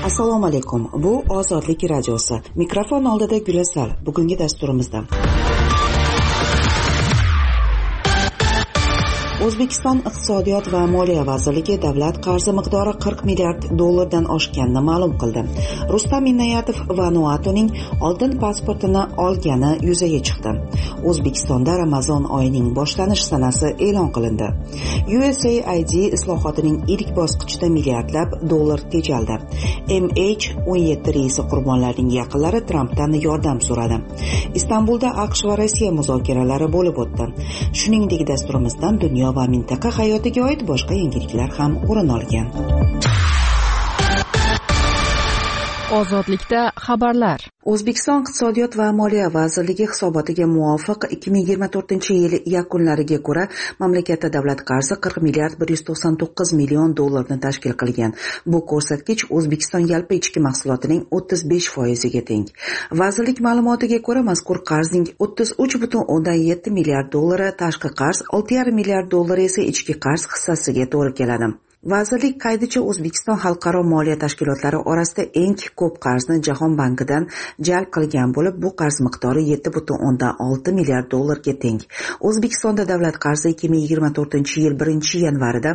Assalomu alaykum. Bu Ozodlik radiosi. Mikrofon oldida Gulasal. Bugungi dasturimizda O'zbekiston Iqtisodiyot va Moliya vazirligi davlat qarzi miqdori 40 milliard dollardan oshganini ma'lum qildi. Rustam Inoyatov Vanuatuning oldin pasportini olgani yuzaga chiqdi. O'zbekistonda Ramazon oyining boshlanish sanasi e'lon qilindi. USAID islohotining ilk bosqichida milliardlab dollar tejaldi. MH17 reysi qurbonlarining yaqinlari Trampdan yordam so'radi. Istanbulda AQSh va Rossiya muzokaralari bo'lib o'tdi. Shuningdek, dasturimizdan dunyo va mintaqa hayotiga oid boshqa yangiliklar ham o'rin olgan. Ozodlikda xabarlar. O'zbekiston Iqtisodiyot va Moliya vazirligi hisobotiga muvofiq 2024-yil yakunlariga ko'ra mamlakatda davlat qarzi 40 milliard 199 million dollarni tashkil qilgan. Bu ko'rsatkich O'zbekiston yalpi ichki mahsulotining 35% ga teng. Vazirlik ma'lumotiga ko'ra mazkur qarzning 33,7 milliard dollari tashqi qarz, 6,5 milliard dollar esa ichki qarz hissasiga to'g'ri keladi. Vazirlik qaydicha O'zbekiston xalqaro moliya tashkilotlari orasida eng ko'p qarzni Jahon bankidan jalb qilgan bo'lib, bu qarz miqdori 7,6 milliard dollarga teng. O'zbekistonda davlat qarzi 2024-yil 1-yanvarida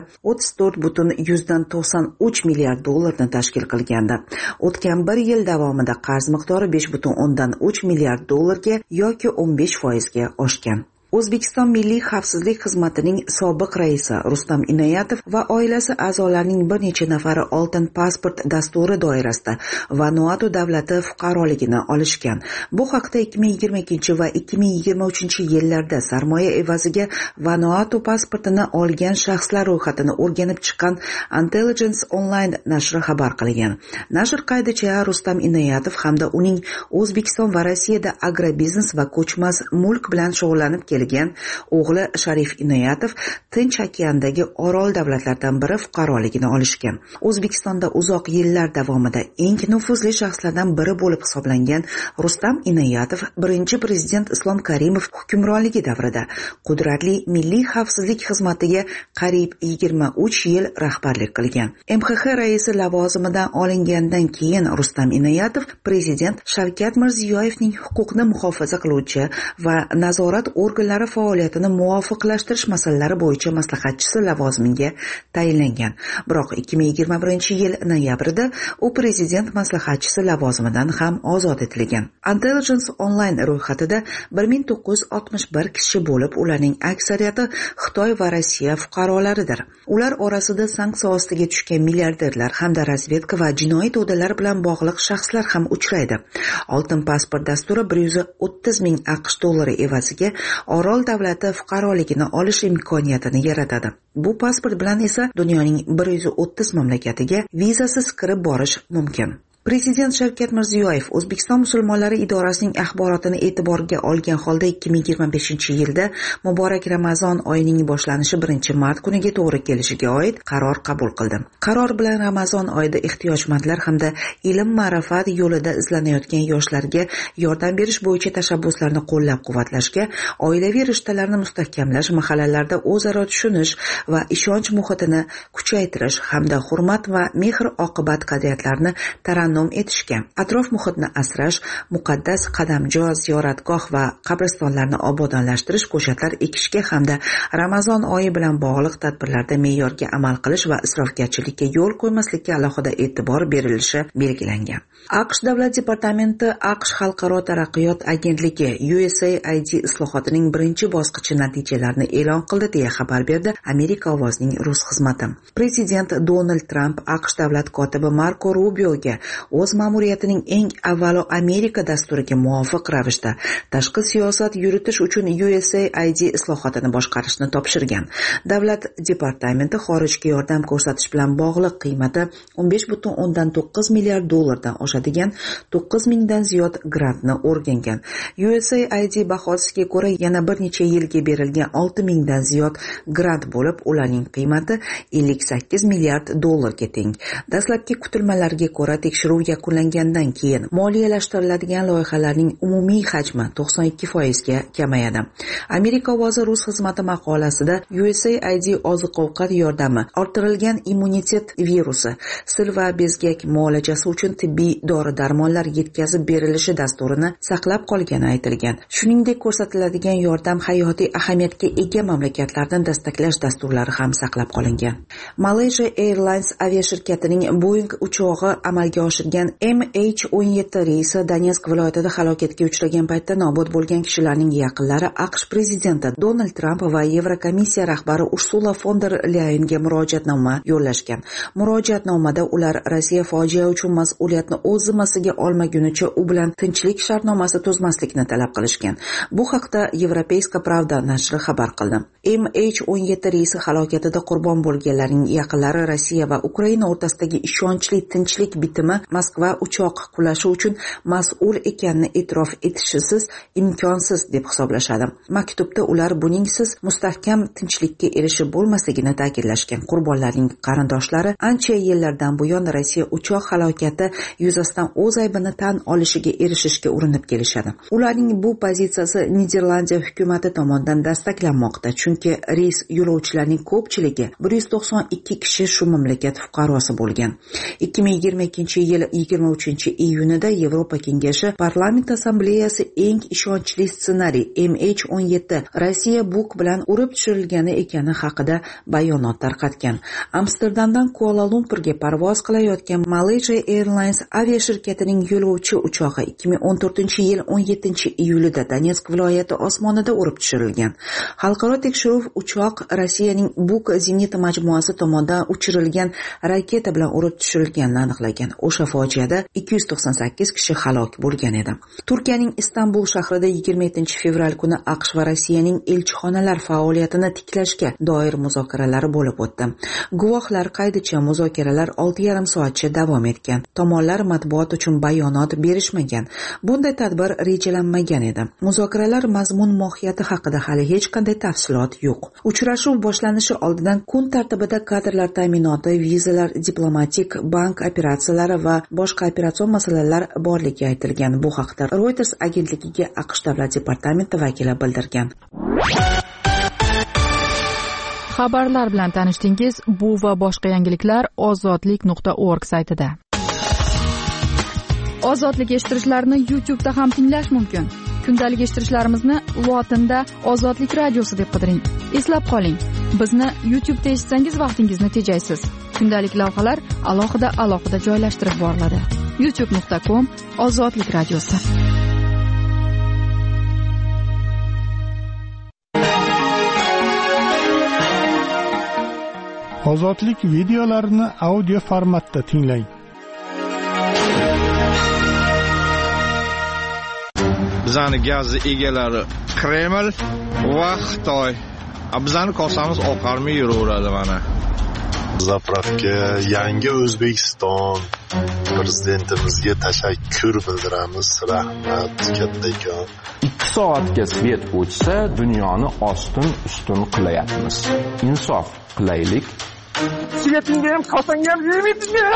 34,93 milliard dollarni tashkil qilgandi. O'tgan bir yil davomida qarz miqdori 5,3 milliard dollarga yoki 15% ga oshgan. O'zbekiston Milliy xavfsizlik xizmatining sobiq raisi Rustam Inoyatov va oilasi a'zolarining bir necha nafari oltin pasport dasturi doirasida Vanuatu davlati fuqaroligini olishgan. Bu haqda 2022 va 2023 yillarda sarmoya evaziga Vanuatu pasportini olgan shaxslar ro'yxatini o'rganib chiqqan Intelligence Online nashri xabar qilgan. Nashr qaydicha Rustam Inoyatov hamda uning O'zbekiston va Rossiyada agrobiznes va ko'chmas mulk bilan shug'ullanib o'g'li Sharif Inoyatov Tinch okeandagi orol davlatlardan biri fuqaroligini olishgan. O'zbekistonda uzoq yillar davomida eng nufuzli shaxslardan biri bo'lib hisoblangan Rustam Inoyatov birinchi prezident Islom Karimov hukmronligi davrida qudratli milliy xavfsizlik xizmatiga qariyb 23 yil rahbarlik qilgan. MXX raisi lavozimidan olingandan keyin Rustam Inoyatov prezident Shavkat Mirziyoyevning huquqni muhofaza qiluvchi va nazorat organlari faoliyatini muvofiqlashtirish masalalari bo'yicha maslahatchisi lavozimiga tayinlangan. Biroq 2021-yil noyabrida u prezident maslahatchisi lavozimidan ham ozod etilgan. Intelligence Online ro'yxatida 1961 kishi bo'lib, ularning aksariyati Xitoy va Rossiya fuqarolaridir. Ular orasida sanksiya ostiga tushgan milliarderlar hamda razvedka va jinoiy to'dalar bilan bog'liq shaxslar ham uchraydi. Oltin pasport dasturi 130 ming AQSh dollari evaziga orol davlati fuqaroligini olish imkoniyatini yaratadi. Bu pasport bilan esa dunyoning 130 mamlakatiga vizasiz kirib borish mumkin. Prezident Shavkat Mirziyoyev O'zbekiston musulmonlari idorasining axborotini e'tiborga olgan holda 2025-yilda muborak Ramazon oyining boshlanishi 1-mart kuniga to'g'ri kelishiga oid qaror qabul qildi. Qaror bilan Ramazon oyida ehtiyojmandlar hamda ilm ma'rifat yo'lida izlanayotgan yoshlarga yordam berish bo'yicha tashabbuslarni qo'llab-quvvatlashga, oilaviy rishtalarni mustahkamlash, mahallalarda o'zaro tushunish va ishonch muhitini kuchaytirish hamda hurmat va mehr-oqibat qadriyatlarini tarannum etishga, atrof muhitni asrash, muqaddas qadamjo, ziyoratgoh va qabristonlarni obodonlashtirish, ko'chatlar ekishga hamda Ramazon oyi bilan bog'liq tadbirlarda me'yorga amal qilish va isrofgarchilikka yo'l qo'ymaslikka alohida e'tibor berilishi belgilangan. AQSh davlat departamenti AQSh xalqaro taraqqiyot agentligi USAID islohotining birinchi bosqichi natijalarini e'lon qildi deya xabar berdi Amerika ovozining rus xizmati. Prezident Donald Tramp AQSh davlat kotibi Marko Rubioga o'z ma'muriyatining eng avvalo Amerika dasturiga muvofiq ravishda tashqi siyosat yuritish uchun USAID islohotini boshqarishni topshirgan. Davlat departamenti xorijga yordam ko'rsatish bilan bog'liq qiymati 15,9 milliard dollardan oshadigan 9 mingdan ziyod grantni o'rgangan. USAID bahosiga ko'ra yana bir necha yilga berilgan 6 mingdan ziyod grant bo'lib, ularning qiymati 58 milliard dollarga teng. Dastlabki kutilmalarga ko'ra tekshiruv tekshiruv yakunlangandan keyin moliyalashtiriladigan loyihalarning umumiy hajmi 92% ga kamayadi. Amerika ovozi rus xizmati maqolasida USAID oziq-ovqat yordami, orttirilgan immunitet virusi, sil va bezgak muolajasi uchun tibbiy dori-darmonlar yetkazib berilishi dasturini saqlab qolgani aytilgan. Shuningdek, ko'rsatiladigan yordam hayotiy ahamiyatga ega mamlakatlardan dastaklash dasturlari ham saqlab qolingan. Malaysia Airlines aviashirkatining Boeing uchog'i amalga oshirgan MH17 reysi Donetsk viloyatida halokatga uchragan paytda nobud bo'lgan kishilarning yaqinlari AQSh prezidenti Donald Tramp va Yevrokomissiya rahbari Ursula von der Leyenga murojaatnoma yo'llashgan. Murojaatnomada ular Rossiya fojia uchun mas'uliyatni o'z zimmasiga olmagunicha u bilan tinchlik shartnomasi tuzmaslikni talab qilishgan. Bu haqda Европейская правда nashri xabar qildi. MH17 reysi halokatida qurbon bo'lganlarning yaqinlari Rossiya va Ukraina o'rtasidagi ishonchli tinchlik bitimi Moskva uchoq qulashi uchun mas'ul ekanini e'tirof etishisiz imkonsiz deb hisoblashadi. Maktubda ular buningsiz mustahkam tinchlikka erishib bo'lmasligini ta'kidlashgan. Qurbonlarning qarindoshlari ancha yillardan buyon Rossiya uchoq halokati yuzasidan o'z aybini tan olishiga erishishga urinib kelishadi. Ularning bu pozitsiyasi Niderlandiya hukumati tomonidan dastaklanmoqda, chunki reys yo'lovchilarining ko'pchiligi 192 kishi shu mamlakat fuqarosi bo'lgan. 2022-yil 23-iyunida Yevropa Kengashi Parlament Assambleyasi eng ishonchli ssenariy MH17 Rossiya Buk bilan urib tushirilgani ekani haqida bayonot tarqatgan. Amsterdamdan Kuala-Lumpurga parvoz qilayotgan Malaysia Airlines aviashirkatining yo'lovchi uchog'i 2014-yil 17-iyulida Donetsk viloyati osmonida urib tushirilgan. Xalqaro tekshiruv uchoq Rossiyaning Buk zenit majmuasi tomonidan uchirilgan raketa bilan urib tushirilganini aniqlagan. O'sha fojiada 298 kishi halok bo'lgan edi. Turkiyaning Istanbul shahrida 27-fevral kuni AQSh va Rossiyaning elchixonalar faoliyatini tiklashga doir muzokaralar bo'lib o'tdi. Guvohlar qaydicha muzokaralar 6,5 soatcha davom etgan. Tomonlar matbuot uchun bayonot berishmagan. Bunday tadbir rejalanmagan edi. Muzokaralar mazmun mohiyati haqida hali hech qanday tafsilot yo'q. Uchrashuv boshlanishi oldidan kun tartibida kadrlar ta'minoti, vizalar, diplomatik, bank operatsiyalari va boshqa operatsion masalalar borligi aytilgan. Bu haqda Reuters agentligiga AQSh davlat departamenti vakili bildirgan. Xabarlar bilan tanishdingiz. Bu va boshqa yangiliklar ozodlik.org saytida. Ozodlik eshittirishlarni YouTube'da ham tinglash mumkin. Kundalik eshittirishlarimizni lotinda Ozodlik radiosi deb qidiring. Eslab qoling, bizni YouTube'da eshitsangiz vaqtingizni tejaysiz. Kundalik lavhalar alohida joylashtirib boriladi. youtube.com Ozodlik radiosi. Ozodlik videolarini audio formatda tinglang. Bizani gaz egalari Kreml va Xitoy. Bizani kosamiz oqarmay yuraveradi mana. Zapravka yangi O'zbekiston prezidentimizga tashakkur bildiramiz. Rahmat kattakon. 2 soatga svet o'chsa, dunyoni ostin-ustun qilayapmiz. Insof qilaylik. Svetingga ham, kosangga ham yemaytinglar.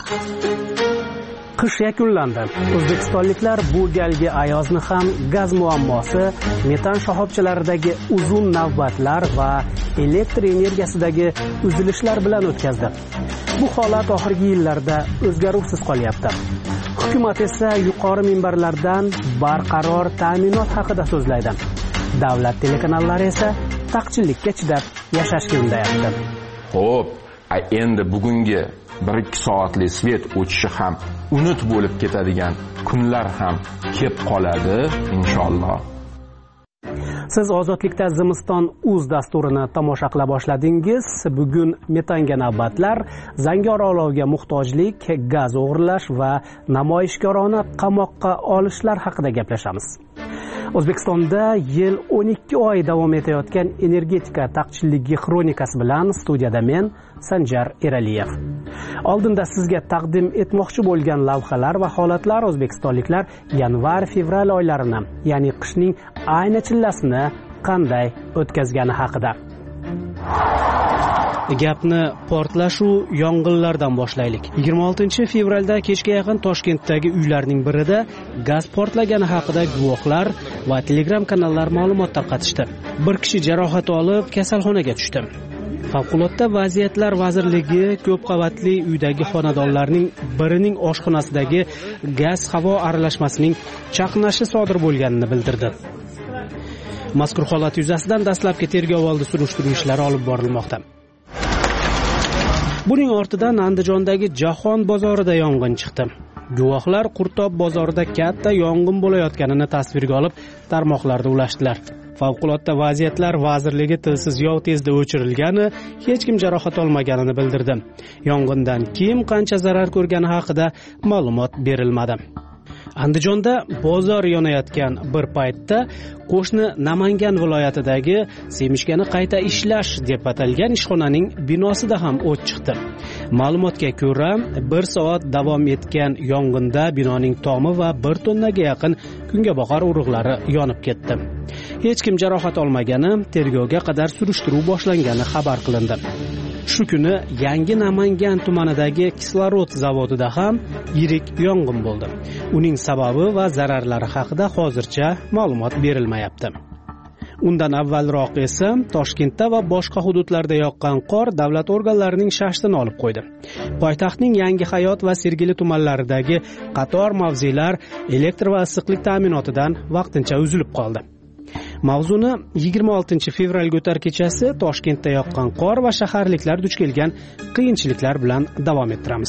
Qish yakunlandi. O'zbekistonliklar bu galgi ayozni ham gaz muammosi, metan shoxobchalaridagi uzun navbatlar va elektr energiyasidagi uzilishlar bilan o'tkazdi. Bu holat oxirgi yillarda o'zgaruvsiz qolyapti. Hukumat esa yuqori minbarlardan barqaror ta'minot haqida so'zlaydi. Davlat telekanallari esa taqchillikka chidab yashashga undayapti. Xo'p, endi bugungi 1-2 soatli svet o'chishi ham unut bo'lib ketadigan kunlar ham kelib qoladi inshaalloh. Siz Ozodlikda Zimiston uz dasturini tomosha qila boshladingiz. Bugun metanga navbatlar, zangor olovga muhtojlik, gaz o'g'irlash va namoyishkorona qamoqqa olishlar haqida gaplashamiz. O'zbekistonda yil 12 oy davom etayotgan energetika taqchilligi xronikasi bilan studiyada men Sanjar Eraliyev. Oldinda sizga taqdim etmoqchi bo'lgan lavhalar va holatlar o'zbekistonliklar yanvar-fevral oylarini, ya'ni qishning ayni chillasini qanday o'tkazgani haqida. Gapni portlashu yong'inlardan boshlaylik. 26 fevralda kechga yaqin Toshkentdagi uylarning birida gaz portlagani haqida guvohlar va Telegram kanallar ma'lumot tarqatishdi. Bir kishi jarohat olib, kasalxonaga tushdi. Favqulodda vaziyatlar vazirligi ko'p qavatli uydagi xonadonlarning birining oshxonasidagi gaz-havo aralashmasining chaqnashi sodir bo'lganini bildirdi. Mazkur holat yuzasidan dastlabki tergov-oldi surishtiruv ishlari olib borilmoqda. Buning ortidan Andijondagi Jahon bozorida yong'in chiqdi. Guvohlar Qurtob bozorida katta yong'in bo'layotganini tasvirga olib, tarmoqlarda ulashdilar. Favqulodda vaziyatlar vazirligi tilsiz yov tezda o'chirilgani, hech kim jarohat olmaganini bildirdi. Yong'indan kim qancha zarar ko'rgani haqida ma'lumot berilmadi. Andijonda bozor yonayotgan bir paytda qo'shni Namangan viloyatidagi Semishkani qayta ishlash deb atalgan ishxonaning binosida ham o't chiqdi. Ma'lumotga ko'ra, 1 soat davom etgan yong'inda binoning tomi va 1 tonnaga yaqin kungaboqar urug'lari yonib ketdi. Hech kim jarohat olmagani, tergovga qadar surishtiruv boshlangani xabar qilindi. Shu kuni Yangi Namangan tumanidagi kislorod zavodida ham yirik yong'in bo'ldi. Uning sababi va zararlari haqida hozircha ma'lumot berilmayapti. Undan avvalroq esa Toshkentda va boshqa hududlarda yoqqan qor davlat organlarining shashtini olib qo'ydi. Poytaxtning Yangi Hayot va Sergeli tumanlaridagi qator mavzelar elektr va issiqlik ta'minotidan vaqtincha uzilib qoldi. Mavzuni 26 fevralga o'tar kechasi Toshkentda yoqqan qor va shaharliklar duch kelgan qiyinchiliklar bilan davom ettiramiz.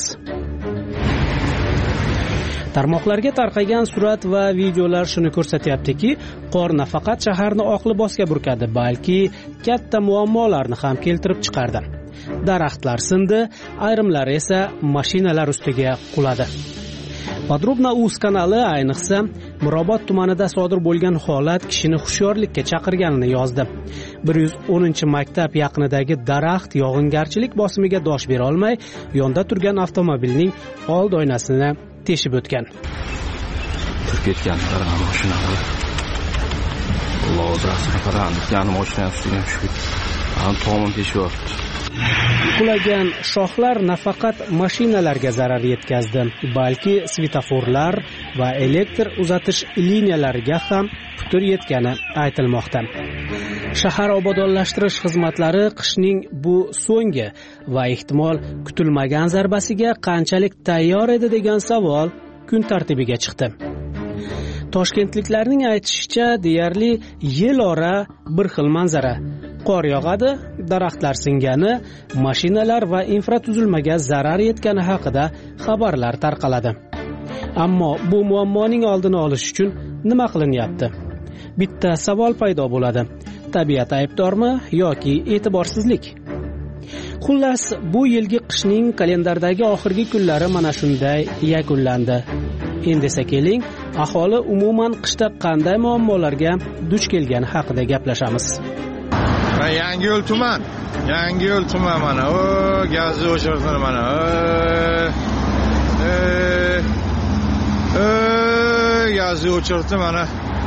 Tarmoqlarga tarqagan surat va videolar shuni ko'rsatyaptiki, qor nafaqat shaharni oq libosga burkadi, balki katta muammolarni ham keltirib chiqardi. Daraxtlar sindi, ayrimlari esa mashinalar ustiga quladi. Podrobna.uz kanali ayniqsa Mirobod tumanida sodir bo'lgan holat kishini hushyorlikka chaqirganini yozdi. 110-maktab yaqinidagi daraxt yog'ingarchilik bosimiga dosh bera olmay, yonda turgan avtomobilning old oynasini teshib o'tgan. Ketgan mashinalar. Alloh o'zi qarang, yana mashina ustiga tushib. Tomon teshyapti. Qulagan shoxlar nafaqat mashinalarga zarar yetkazdi, balki svetoforlar va elektr uzatish liniyalariga ham putur yetgani aytilmoqda. Shahar obodonlashtirish xizmatlari qishning bu so'nggi va ehtimol kutilmagan zarbasiga qanchalik tayyor edi degan savol kun tartibiga chiqdi. Toshkentliklarning aytishicha, deyarli yil ora bir xil manzara. Qor yog'adi, daraxtlar singani, mashinalar va infratuzilmaga zarar yetgani haqida xabarlar tarqaladi. Ammo bu muammoning oldini olish uchun nima qilinyapti? Bitta savol paydo bo'ladi. Tabiat aybdormi yoki e'tiborsizlik? Xullas, bu yilgi qishning kalendardagi oxirgi kunlari mana shunday yakunlandi. Endi esa keling, aholi umuman qishda qanday muammolarga duch kelgani haqida gaplashamiz. Yangiyo'l tuman mana. O, gazni o'chirdi mana. Gazni o'chirdi mana.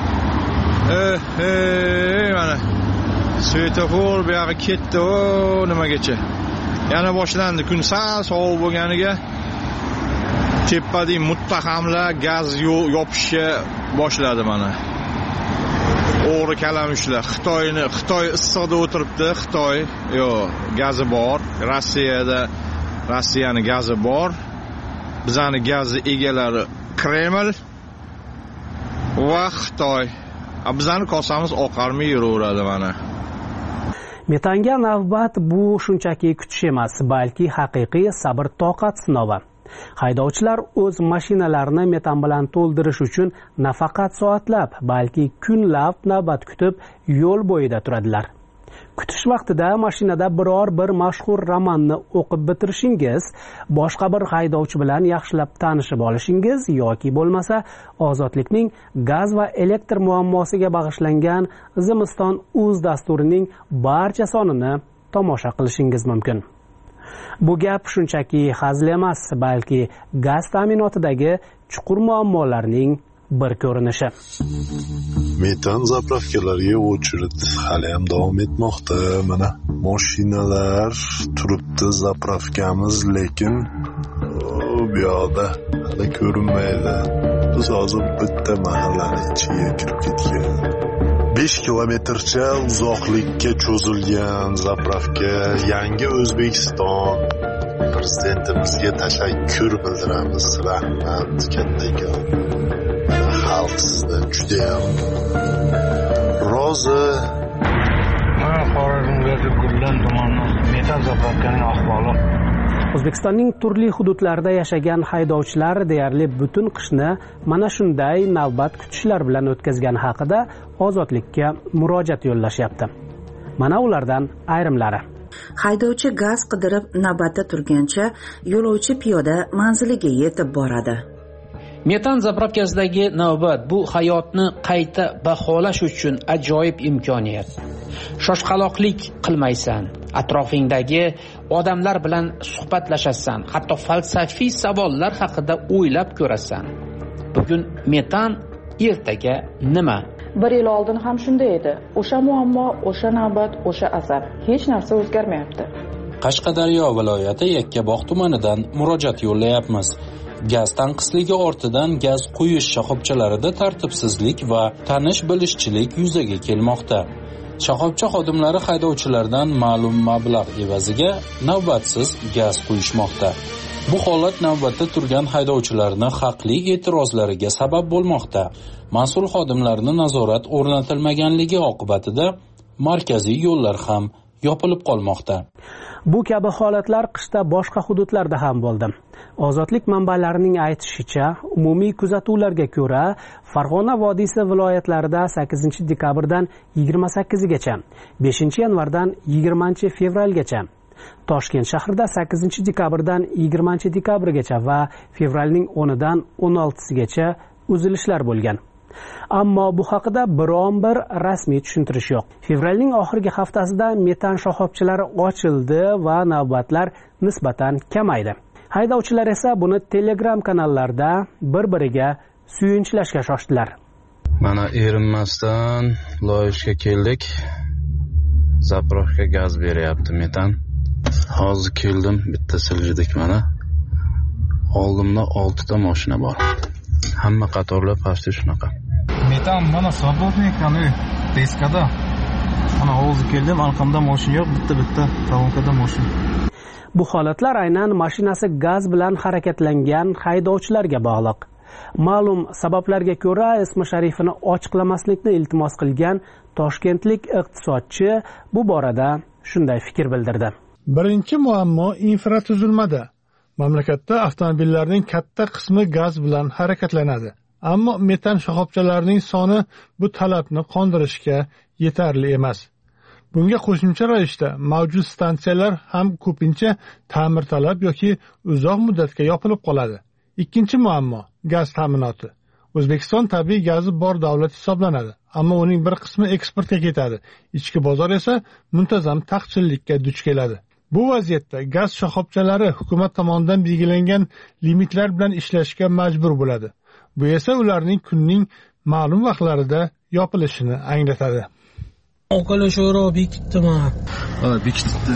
Mana. Svetofor bu yoqqa ketdi, nimagacha. Yana boshlandi. Kun sal sovuq bo'lganiga tepadagi muttahamlar gaz yopishga boshladi mana. O'g'ri kalamushlar Xitoy issiqda o'tiribdi. Xitoy gazi bor. Rossiyani gazi bor. Bizani gazi egalari Kreml va Xitoy. Bizani kosamiz oqarmay yuraveradi mana. Metanga navbat bu shunchaki kutish emas, balki haqiqiy sabr-toqat sinovi. Haydovchilar o'z mashinalarini metan bilan to'ldirish uchun nafaqat soatlab, balki kunlab navbat kutib yo'l bo'yida turadilar. Kutish vaqtida mashinada biror bir mashhur romanni o'qib bitirishingiz, boshqa bir haydovchi bilan yaxshilab tanishib olishingiz yoki bo'lmasa Ozodlikning gaz va elektr muammosiga bag'ishlangan Zimiston.uz dasturining barcha sonini tomosha qilishingiz mumkin. Bu gap shunchaki hazil emas, balki gaz ta'minotidagi chuqur muammolarning bir ko'rinishi. Metan zapravkalarga o'chirit hali ham davom etmoqda. Mana mashinalar turibdi zapravkamiz, lekin bu yoqda hali ko'rinmaydi. Biz hozir bitta mahallani ichiga kirib ketgan. 5 kilometrcha uzoqlikka cho'zilgan zapravka. Yangi O'zbekiston prezidentimizga tashakkur bildiramiz. Rahmat kattakon. Xalq sizdan juda ham rozi. Xorazmga Gullan tumani metan zapravkaning ahvoli. O'zbekistonning turli hududlarida yashagan haydovchilar deyarli butun qishni mana shunday navbat kutishlar bilan o'tkazgani haqida Ozodlikka murojaat yo'llashyapti. Mana ulardan ayrimlari. Haydovchi gaz qidirib navbatda turgancha yo'lovchi piyoda manziliga yetib boradi. Metan zapravkasidagi navbat bu hayotni qayta baholash uchun ajoyib imkoniyat. Shoshqaloqlik qilmaysan, atrofingdagi odamlar bilan suhbatlashasan, hatto falsafiy savollar haqida o'ylab ko'rasan. Bugun metan, ertaga nima? 1 yil oldin ham shunday edi. O'sha muammo, o'sha navbat, o'sha azab. Hech narsa o'zgarmayapti. Qashqadaryo viloyati Yakkabog' tumanidan murojaat yo'llayapmiz. Gaz tanqisligi ortidan gaz quyish shoxobchalarida tartibsizlik va tanish-bilishchilik yuzaga kelmoqda. Shoxobcha xodimlari haydovchilardan ma'lum mablag' evaziga navbatsiz gaz quyishmoqda. Bu holat navbatda turgan haydovchilarning haqli e'tirozlariga sabab bo'lmoqda. Mas'ul xodimlarning nazorat o'rnatilmaganligi oqibatida markaziy yo'llar ham yopilib qolmoqda. Bu kabi holatlar qishda boshqa hududlarda ham bo'ldi. Ozodlik manbalarining aytishicha, umumiy kuzatuvlarga ko'ra, Farg'ona vodiysi viloyatlarida 8 dekabrdan 28gacha, 5 yanvardan 20 fevralgacha, Toshkent shahrida 8 dekabrdan 20 dekabrgacha va fevralning 10dan 16sigacha uzilishlar bo'lgan. Ammo bu haqida biron-bir rasmiy tushuntirish yo'q. Fevralning oxirgi haftasida metan shoxobchalari ochildi va navbatlar nisbatan kamaydi. Haydovchilar esa buni Telegram kanallarda bir-biriga suyunchlashga shoshdilar. Mana erinmasdan loyishga keldik. Zapravka gaz beryapti metan. Hozir keldim, bitta siljidik mana. Oldimda 6 ta mashina bor. Hamma qatorlar pastda shunaqa. Metan mana sabotnikani teskada. Mana hozir keldim, arqamda mashina yo'q, bitta talonqada mashina. Bu holatlar aynan mashinasi gaz bilan harakatlangan haydovchilarga bog'liq. Ma'lum sabablarga ko'ra ismi sharifini ochiqlamaslikni iltimos qilgan toshkentlik iqtisodchi bu borada shunday fikr bildirdi. Birinchi muammo infratuzilmada. Mamlakatda avtomobillarning katta qismi gaz bilan harakatlanadi. Ammo metan shoxobchalarining soni bu talabni qondirishga yetarli emas. Bunga qo'shimcha ravishda mavjud stansiyalar ham ko'pincha ta'mirtalab yoki uzoq muddatga yopilib qoladi. Ikkinchi muammo gaz ta'minoti. O'zbekiston tabiiy gazi bor davlat hisoblanadi, ammo uning bir qismi eksportga ketadi. Ichki bozor esa muntazam taqchillikka duch keladi. Bu vaziyatda gaz shoxobchalari hukumat tomonidan belgilangan limitlar bilan ishlashga majbur bo'ladi. Bu esa ularning kunning ma'lum vaqtlarida yopilishini anglatadi. Oqala sho'ro bekitdimi? Ha, bekitdi.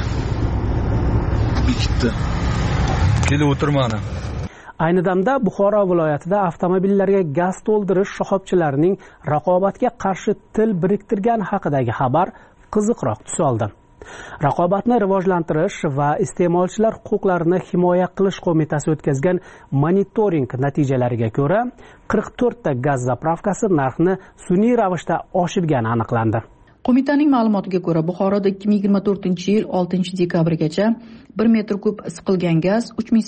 Kelib o'tirmani. Ayni damda Buxoro viloyatida avtomobillarga gaz to'ldirish shoxobchalarining raqobatga qarshi til biriktirgani haqidagi xabar qiziqroq tus oldi. Raqobatni rivojlantirish va iste'molchilar huquqlarini himoya qilish qo'mitasi o'tkazgan monitoring natijalariga ko'ra, 44 ta gaz zapravkasi narxni sun'iy ravishda oshirgani aniqlandi. Qo'mitaning ma'lumotiga ko'ra, Buxoroda 2024-yil 6-dekabrgacha 1 metr kub siqilgan gaz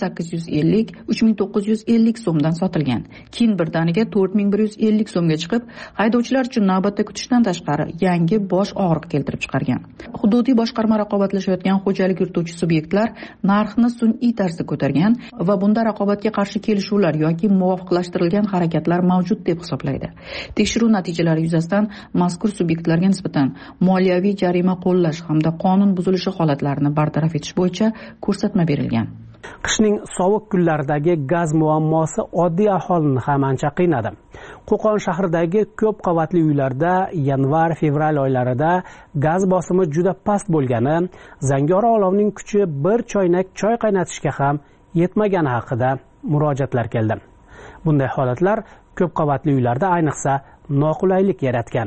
3850-3950 so'mdan sotilgan. Keyin birdaniga 4150 so'mga chiqib, haydovchilar uchun navbatda kutishdan tashqari yangi bosh og'riq keltirib chiqargan. Hududiy boshqarma raqobatlashayotgan xo'jalik yurituvchi subyektlar narxni sun'iy tarzda ko'targan va bunda raqobatga qarshi kelishuvlar yoki muvofiqlashtirilgan harakatlar mavjud deb hisoblaydi. Tekshiruv natijalari yuzasidan mazkur subyektlarga nisbatan moliyaviy jarima qo'llash hamda qonun buzilishi holatlarini bartaraf etish bo'yicha ko'rsatma berilgan. Qishning sovuq kunlaridagi gaz muammosi oddiy aholini ham ancha qiynadi. Qo'qon shahridagi ko'p qavatli uylarda yanvar-fevral oylarida gaz bosimi juda past bo'lgani, zangori olovning kuchi bir choynak choy qaynatishga ham yetmagani haqida murojaatlar keldi. Bunday holatlar ko'p qavatli uylarda ayniqsa noqulaylik yaratgan.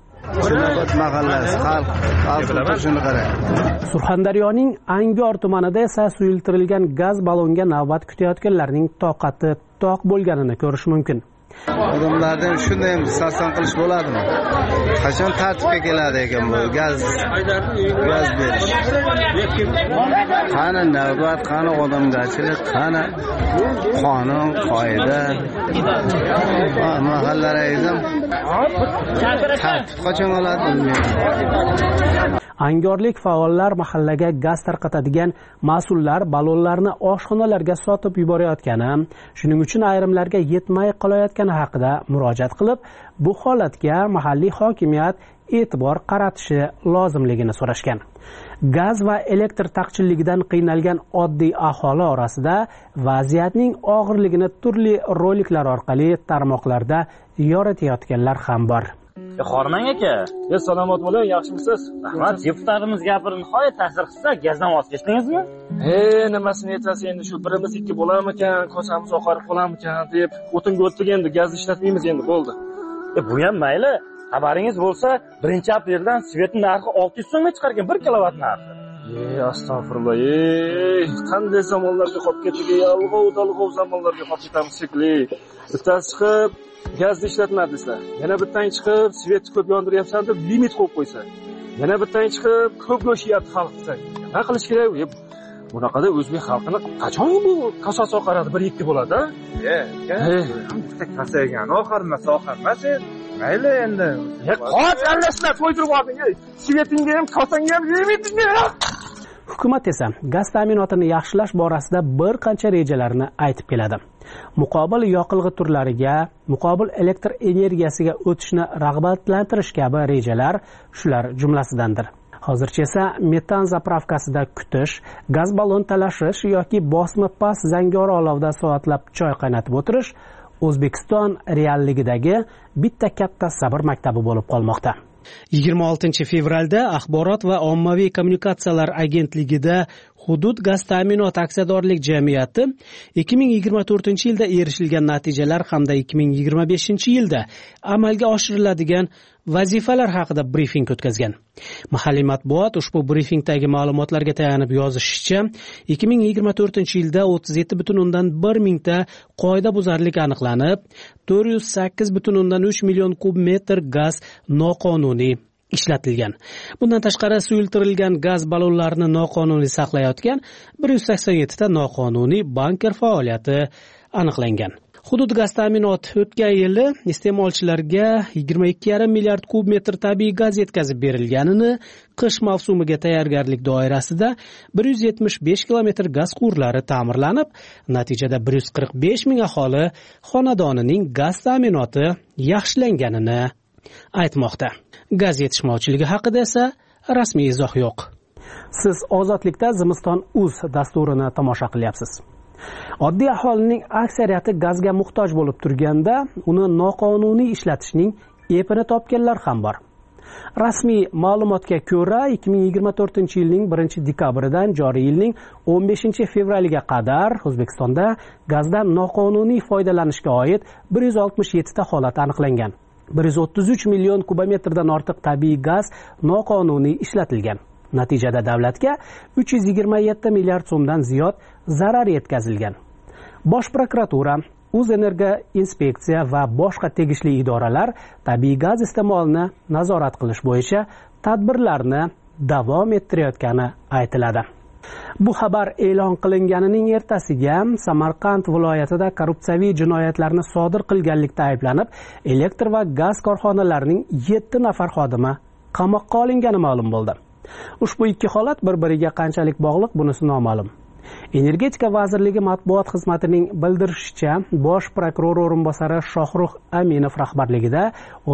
Surxondaryoning Angor tumanida esa suyultirilgan gaz ballonga navbat kutayotganlarning toqati toq bo'lganini ko'rish mumkin. Odamlardan shunday sarson qilish bo'ladimi? Qachon tartibga keladi ekan bu gaz berish? Qani navbat, qani odamgarchilik, qani qonun, qoida. Mahalla raisam tartib qachon oladi bilmayman. Angorlik faollar mahallaga gaz tarqatadigan mas'ullar ballonlarni oshxonalarga sotib yuborayotgani, shuning uchun ayrimlarga yetmay qolayotgani haqida murojaat qilib, bu holatga mahalliy hokimiyat e'tibor qaratishi lozimligini so'rashgan. Gaz va elektr taqchilligidan qiynalgan oddiy aholi orasida vaziyatning og'irligini turli roliklar orqali tarmoqlarda yoritayotganlar ham bor. Xormang aka, salomat bo'ling, yaxshimisiz? Rahmat, deputatimiz gapirdi, nihoyat ta'sir qilsa, gazdan voz kechdingizmi? Nimasini aytasiz endi, shu birimiz ikki bo'larmikan, ko'chamiz oqarib qolarmikan deb o'tinga o'tdik, endi gaz ishlatmaymiz endi, bo'ldi. Bu ham mayli. Xabaringiz bo'lsa, 1-apreldan svetning narxi 600 so'mga chiqargan 1 kilovat narxi. Astag'firulloh. Qanday zamonlarga qolib ketdik, yalg'ov zamonlarga qolib ketamiz shekilli. Bittasi chiqib gazni ishlatmadingizlar. Yana bittang chiqib svetni ko'p yondiryapsan deb limit qo'yib qo'ysa. Yana bittang chiqib ko'p go'sht yeyapti xalq desa. Nima qilish kerak? Bunaqada o'zbek xalqini qachon bu kososi oqaradi 1-2 bo'ladi, a? Bitta kasagan oqarmas. Mayli endi. Qoch aralashlar to'ydirib olding. Svetingga ham, kosangga ham yemaydingmi? Hukumat esa gaz ta'minotini yaxshilash borasida bir qancha rejalarni aytib keladi. Muqobil yoqilg'i turlariga, muqobil elektr energiyasiga o'tishni rag'batlantirish kabi rejalar shular jumlasidandir. Hozircha esa metan zapravkasida kutish, gaz ballon talashish yoki bosimi past zangori olovda soatlab choy qaynatib o'tirish O'zbekiston realligidagi bitta katta sabr maktabi bo'lib qolmoqda. 26 fevralda Axborot va ommaviy kommunikatsiyalar agentligida Hudud gaz ta'minot aksiyadorlik jamiyati 2024-yilda erishilgan natijalar hamda 2025-yilda amalga oshiriladigan vazifalar haqida brifing o'tkazgan. Mahalliy matbuot ushbu brifingdagi ma'lumotlarga tayanib yozishicha, 2024-yilda 37,1 mingta qoidabuzarlik aniqlanib, 408,3 million kub metr gaz noqonuniy ishlatilgan. Bundan tashqari suyultirilgan gaz ballonlarini noqonuniy saqlayotgan 187 ta noqonuniy banker faoliyati aniqlangan. Hudud gaz ta'minoti o'tgan yili iste'molchilarga 22,5 milliard kub metr tabiiy gaz yetkazib berilganini, qish mavsumiga tayyorgarlik doirasida 175 kilometr gaz quvurlari ta'mirlanib, natijada 145 ming aholi xonadonining gaz ta'minoti yaxshilanganini aytmoqda. Gaz yetishmovchiligi haqida esa rasmiy izoh yo'q. Siz Ozodlikda Zimiston.uz dasturini tomosha qilyapsiz. Oddiy aholining aksariyati gazga muhtoj bo'lib turganda, uni noqonuniy ishlatishning epini topganlar ham bor. Rasmiy ma'lumotga ko'ra, 2024-yilning 1-dekabridan joriy yilning 15-fevraliga qadar O'zbekistonda gazdan noqonuniy foydalanishga oid 167 ta holat aniqlangan. 133 million kubometrdan ortiq tabiiy gaz noqonuniy ishlatilgan. Natijada davlatga 327 milliard so'mdan ziyod zarar yetkazilgan. Bosh prokuratura, O'zenergoinspeksiya va boshqa tegishli idoralar tabiiy gaz iste'molini nazorat qilish bo'yicha tadbirlarni davom ettirayotgani aytiladi. Bu xabar e'lon qilinganining ertasiga Samarqand viloyatida korrupsiyaviy jinoyatlarni sodir qilganlikda ayblanib, elektr va gaz korxonalarining 7 nafar xodimi qamoqqa olingani ma'lum bo'ldi. Ushbu ikki holat bir-biriga qanchalik bog'liq bunisi noma'lum. Energetika vazirligi matbuot xizmatining bildirishicha, bosh prokuror o'rinbosari Shohrux Aminov rahbarligida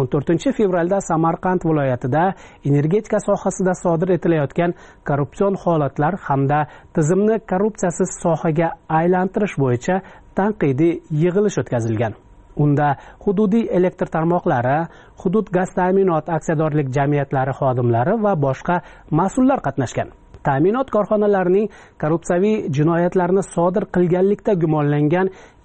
14 fevralda Samarqand viloyatida energetika sohasida sodir etilayotgan korrupsion holatlar hamda tizimni korrupsiyasiz sohaga aylantirish bo'yicha tanqidiy yig'ilish o'tkazilgan. Unda hududiy elektr tarmoqlari, hudud gaz ta'minot aksiyadorlik jamiyatlari xodimlari va boshqa mas'ullar qatnashgan. Ta'minot korxonalarining korrupsiyaviy jinoyatlarni sodir qilganlikda gumonlangan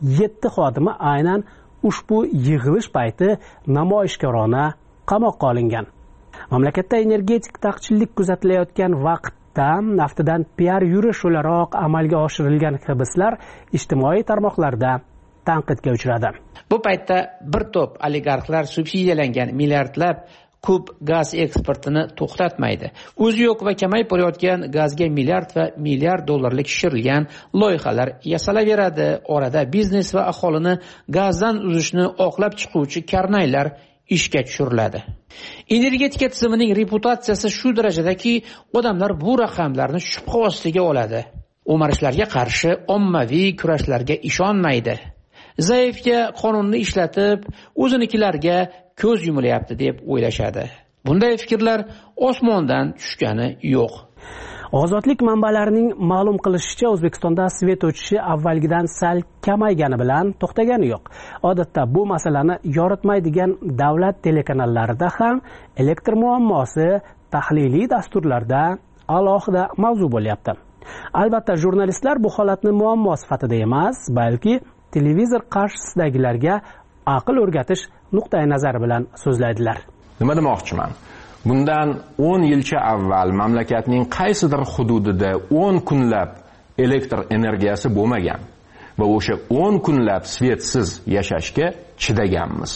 7 xodimi aynan ushbu yig'ilish payti namoyishkorona qamoqqa olingan. Mamlakatda energetik taqchillik kuzatilayotgan vaqtda naftidan PR yurish o'laroq amalga oshirilgan hibslar ijtimoiy tarmoqlarda tanqidga uchradi. Bu paytda bir to'p oligarxlar subsidiyalangan milliardlab kub gaz eksportini to'xtatmaydi. O'zi yo'q va kamayib borayotgan gazga milliard va milliard dollarlik shishirilgan loyihalar yasalaveradi. Orada biznes va aholini gazdan uzishni oqlab chiquvchi karnaylar ishga tushiriladi. Energetika tizimining reputatsiyasi shu darajadaki, odamlar bu raqamlarni shubha ostiga oladi. O'marishlarga qarshi ommaviy kurashlarga ishonmaydi. Zaifga qonunni ishlatib, o'zinikilarga ko'z yumilyapti deb o'ylashadi. Bunday fikrlar osmondan tushgani yo'q. Ozodlik manbalarining ma'lum qilishicha, O'zbekistonda svet o'chishi avvalgidan sal kamaygani bilan to'xtagani yo'q. Odatda bu masalani yoritmaydigan davlat telekanallarida ham elektr muammosi tahliliy dasturlarda alohida mavzu bo'lyapti. Albatta, jurnalistlar bu holatni muammo sifatida emas, balki televizor qarshisidagilarga aql o'rgatish nuqtai nazari bilan so'zlaydilar. Nima demoqchiman? Bundan 10 yilcha avval mamlakatning qaysidir hududida 10 kunlab elektr energiyasi bo'lmagan va o'sha 10 kunlab svetsiz yashashga chidaganmiz.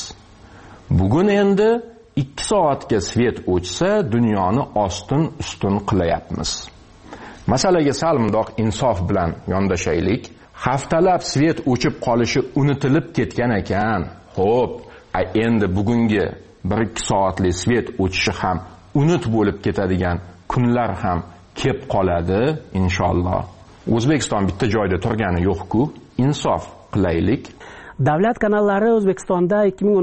Bugun endi 2 soatga svet o'chsa, dunyoni ostin-ustun qilyapmiz. Masalaga sal mundoq insof bilan yondashaylik. Haftalab svet o'chib qolishi unutilib ketgan ekan. Xo'p, endi bugungi 1-2 soatli svet o'chishi ham unut bo'lib ketadigan kunlar ham kelib qoladi inshaalloh. O'zbekiston bitta joyda turgani yo'q-ku, insof qilaylik. Davlat kanallari O'zbekistonda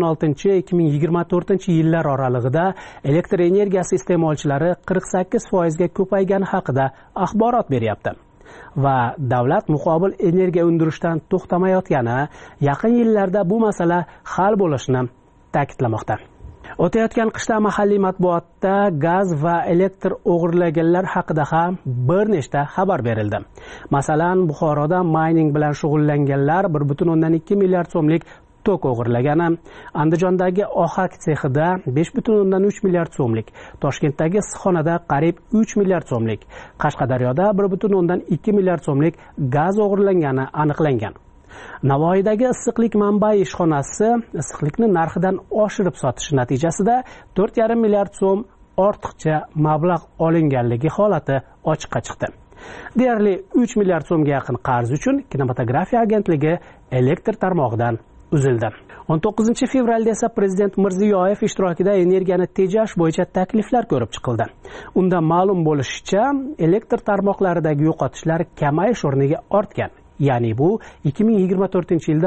2016-2024 yillar oralig'ida elektr energiyasi iste'molchilari 48% ga ko'paygani haqida axborot beryapti. Va davlat muqobil energiya undirishdan to'xtamayotgani, yaqin yillarda bu masala hal bo'lishini ta'kidlamoqda. O'tayotgan qishda mahalliy matbuotda gaz va elektr o'g'irlaganlar haqida ham bir nechta xabar berildi. Masalan, Buxoroda mining bilan shug'ullanganlar 1.2 milliard so'mlik tok o'g'irlagani, Andijondagi ohak sexida 5.3 milliard so'mlik, Toshkentdagi issiqxonada qariyb 3 milliard so'mlik, Qashqadaryoda 1.2 milliard so'mlik gaz o'g'irlangani aniqlangan. Navoiydagi issiqlik manbai ishxonasi issiqlikni narxidan oshirib sotish natijasida 4,5 milliard so'm ortiqcha mablag' olinganligi holati ochiqqa chiqdi. Deyarli 3 milliard so'mga yaqin qarz uchun kinematografiya agentligi elektr tarmog'idan uzildi. 19 fevralda esa Prezident Mirziyoyev ishtirokida energiyani tejash bo'yicha takliflar ko'rib chiqildi. Unda ma'lum bo'lishicha, elektr tarmoqlaridagi yo'qotishlar kamayish o'rniga ortgan. Ya'ni bu 2024-yilda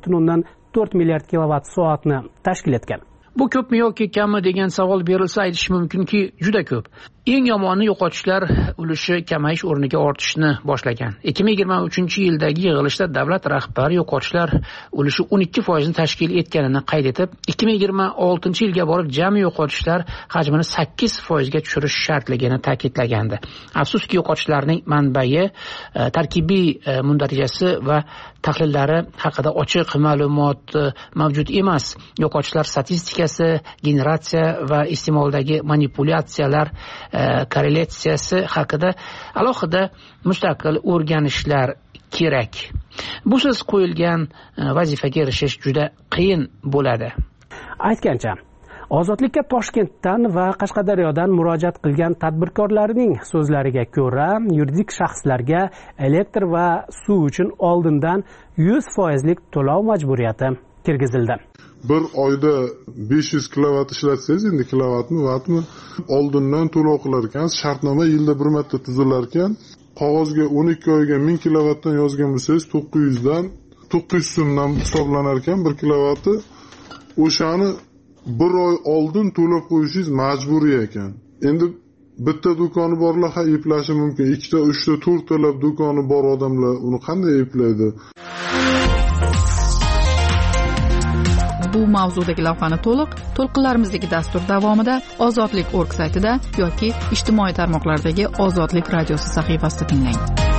11.4 milliard kilovatt soatni tashkil etgan. Bu ko'pmi yoki kammi degan savol berilsa, aytish mumkinki, juda ko'p. Eng yomoni yo'qotishlar ulushi kamayish o'rniga ortishni boshlagan. 2023-yildagi yig'ilishda davlat rahbari yo'qotishlar ulushi 12% ni tashkil etganini qayd etib, 2026-yilga borib jami yo'qotishlar hajmini 8% ga tushirish shartligini ta'kidlagandi. Afsuski, yo'qotishlarning manbai, tarkibiy mundarijasi va tahlillari haqida ochiq ma'lumot mavjud emas. Yo'qotishlar statistikasi, generatsiya va iste'moldagi manipulyatsiyalar korrelyatsiyasi haqida alohida mustaqil o'rganishlar kerak. Busiz qo'yilgan vazifaga erishish juda qiyin bo'ladi. Aytgancha, Ozodlikka Toshkentdan va Qashqadaryodan murojaat qilgan tadbirkorlarning so'zlariga ko'ra, yuridik shaxslarga elektr va suv uchun oldindan 100% lik to'lov majburiyati kirgizildi. Bir oyda 500 kilovat ishlatsangiz, endi kilovatmi, vatmi oldindan to'lov qilar ekan. Shartnoma yilda bir marta tuzilar ekan. qog'ozga 12 oyga 1000 kilovatdan yozgan bo'lsangiz 900 so'mdan hisoblanar ekan 1 kilovati. O'shani 1 oy oldin to'lab qo'yishingiz majburiy ekan. Endi bitta do'koni borlar eplashi mumkin. 2 ta, 3 ta, 4 talab do'koni bor odamlar uni qanday eplaydi? Bu mavzudagi lavhani to'lqinlarimizdagi dastur davomida Ozodlik.org saytida yoki ijtimoiy tarmoqlardagi Ozodlik radiosi sahifasida tinglang.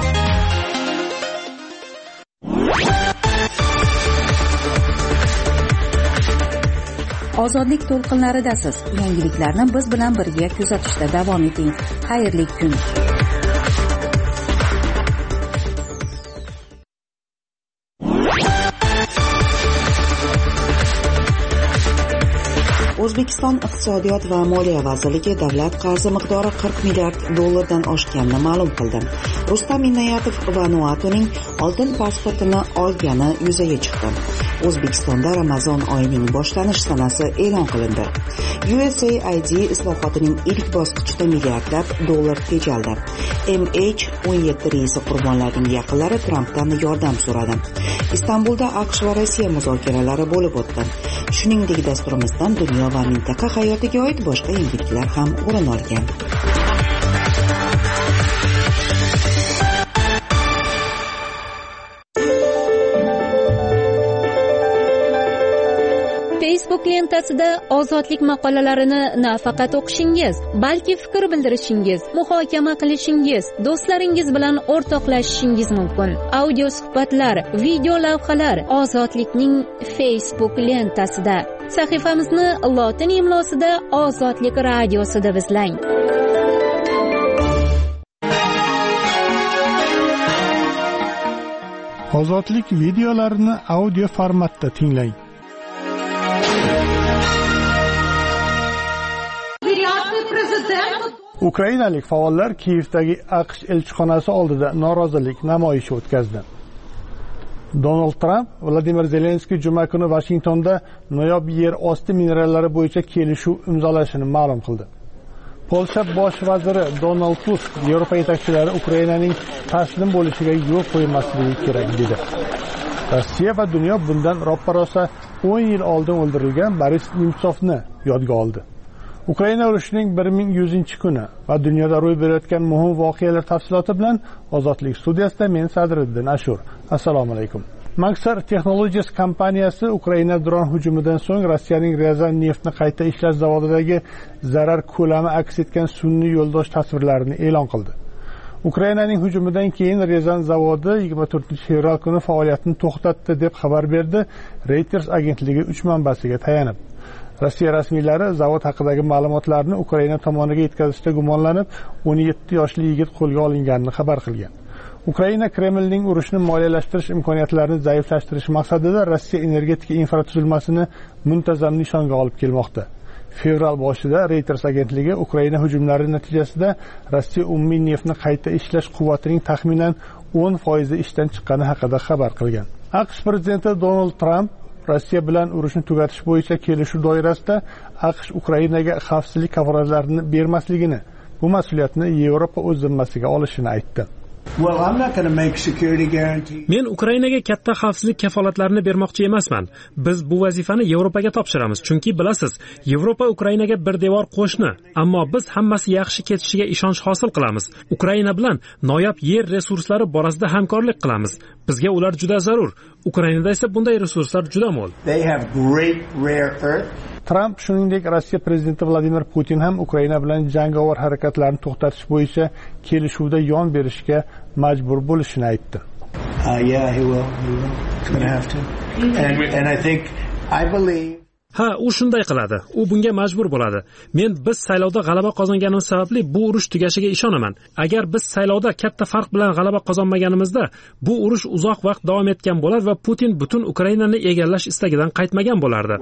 Ozodlik to'lqinlaridasiz. Yangiliklarni biz bilan birga kuzatishda davom eting. Xayrli kun. O'zbekiston Iqtisodiyot va Moliya vazirligi davlat qarzi miqdori 40 milliard dollardan oshganini ma'lum qildi. Rustam Minayatov Vanuatuning oltin pasportini olgani yuzaga chiqdi. O'zbekistonda Ramazon oyining boshlanish sanasi e'lon qilindi. USAID islohotining ilk bosqichida milliardlab dollar tejaldi. MH17 reysi qurbonlarining yaqinlari Trampdan yordam so'radi. Istanbulda AQSh va Rossiya muzokaralari bo'lib o'tdi. Shuningdek, dasturimizdan dunyo va mintaqa hayotiga oid boshqa yangiliklar ham o'rin olgan. Facebook lentasida ozodlik maqolalarini nafaqat o'qishingiz, balki fikr bildirishingiz, muhokama qilishingiz, do'stlaringiz bilan o'rtoqlashishingiz mumkin. Audio suhbatlar, video lavhalar Ozodlikning Facebook lentasida. Sahifamizni lotin imlosida Ozodlik radiosida izlang. Ozodlik videolarini audio formatda tinglang. Ukrainalik faollar Kiyevdagi AQSh elchixonasi oldida norozilik namoyishi o'tkazdi. Donald Trump Vladimir Zelenskiy juma kuni Washingtonda noyob yer osti minerallari bo'yicha kelishuv imzolashini ma'lum qildi. Polsha bosh vaziri Donald Tusk Yevropa yetakchilari Ukrainaning taslim bo'lishiga yo'l qo'ymasligi kerak dedi. Rossiya va dunyo bundan roppa-rosa 10 yil oldin o'ldirilgan Boris Nemtsovni yodga oldi. Ukraina urushining 1100-kuni va dunyoda ro'y berayotgan muhim voqealar tafsiloti bilan Ozodlik studiyasida men Sadriddin Ashur. Assalomu alaykum. Maxar Technologies kompaniyasi Ukraina dron hujumidan so'ng Rossiyaning Ryazan neftni qayta ishlash zavodidagi zarar ko'lami aks etgan sun'iy yo'ldosh tasvirlarini e'lon qildi. Ukrainaning hujumidan keyin Ryazan zavodi 24-fevral kuni faoliyatini to'xtatdi deb xabar berdi Reuters agentligi 3 manbasiga tayanib. Rossiya rasmiylari zavod haqidagi ma'lumotlarni Ukraina tomoniga yetkazishda gumonlanib, 17 yoshli yigit qo'lga olinganini xabar qilgan. Ukraina Kremlning urushni moliyalashtirish imkoniyatlarini zaiflashtirish maqsadida Rossiya energetika infratuzilmasini muntazam nishonga olib kelmoqda. Fevral boshida Reuters agentligi Ukraina hujumlari natijasida Rossiya umumiy neftni qayta ishlash quvvatining taxminan 10% ishdan chiqqani haqida xabar qilgan. AQSh prezidenti Donald Trump Rossiya bilan urushni tugatish bo'yicha kelishuv doirasida AQSh Ukrainaga xavfsizlik kafolatlarini bermasligini, bu mas'uliyatni Yevropa o'z zimmasiga olishini aytdi. Men Ukrainaga katta xavfsizlik kafolatlarini bermoqchi emasman. Biz bu vazifani Yevropaga topshiramiz, chunki bilasiz, Yevropa Ukrainaga bir devor qo'shni, ammo biz hammasi yaxshi ketishiga ishonch hosil qilamiz. Ukraina bilan noyob yer resurslari borasida hamkorlik qilamiz. Bizga ular juda zarur. Ukrainada esa bunday resurslar juda mo'l. Trump shuningdek Rossiya prezidenti Vladimir Putin ham Ukraina bilan jangovar harakatlarni to'xtatish bo'yicha kelishuvda yon berishga majbur bo'lishini aytdi. Ha, u shunday qiladi. U bunga majbur bo'ladi. Men biz saylovda g'alaba qozonganimiz sababli bu urush tugashiga ishonaman. Agar biz saylovda katta farq bilan g'alaba qozonmaganimizda, bu urush uzoq vaqt davom etgan bo'lar va Putin butun Ukrainani egallash istagidan qaytmagan bo'lardi.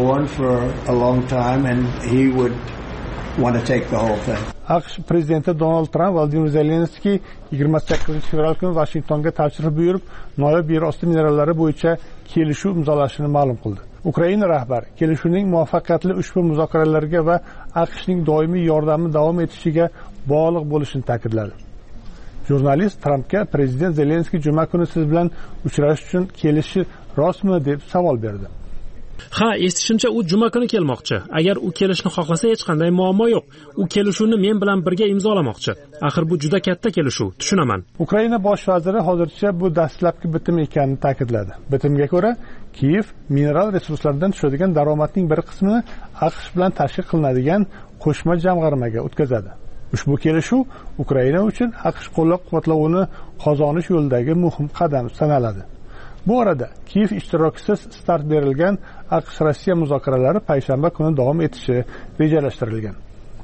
AQSh prezidenti Donald Trump Vladimir Zelenskiy 28-fevral kuni Washingtonga tashrif buyurib, noyob yer osti minerallari bo'yicha kelishuv imzolashini ma'lum qildi. Ukraina rahbari kelishuvning muvaffaqiyatli ushbu muzokaralarga va AQShning doimiy yordami davom etishiga bog'liq bo'lishini ta'kidladi. Jurnalist Trampga prezident Zelenskiy juma kuni siz bilan uchrashish uchun kelishi rostmi deb savol berdi. Ha, eshitishimcha u juma kuni kelmoqchi. Agar u kelishni xohlasa hech qanday muammo yo'q. U kelishuvni men bilan birga imzolamoqchi. Axir bu juda katta kelishuv, tushunaman. Ukraina bosh vaziri hozircha bu dastlabki bitim ekanini ta'kidladi. Bitimga ko'ra, Kiyev mineral resurslardan tushadigan daromadning bir qismini AQSh bilan tashkil qilinadigan qo'shma jamg'armaga o'tkazadi. Ushbu kelishuv Ukraina uchun AQSh qo'llab-quvvatlovini qozonish yo'lidagi muhim qadam sanaladi. Bu arada Kiyev ishtirokisiz start berilgan AQSh-Rossiya muzokaralari payshanba kuni davom etishi rejalashtirilgan.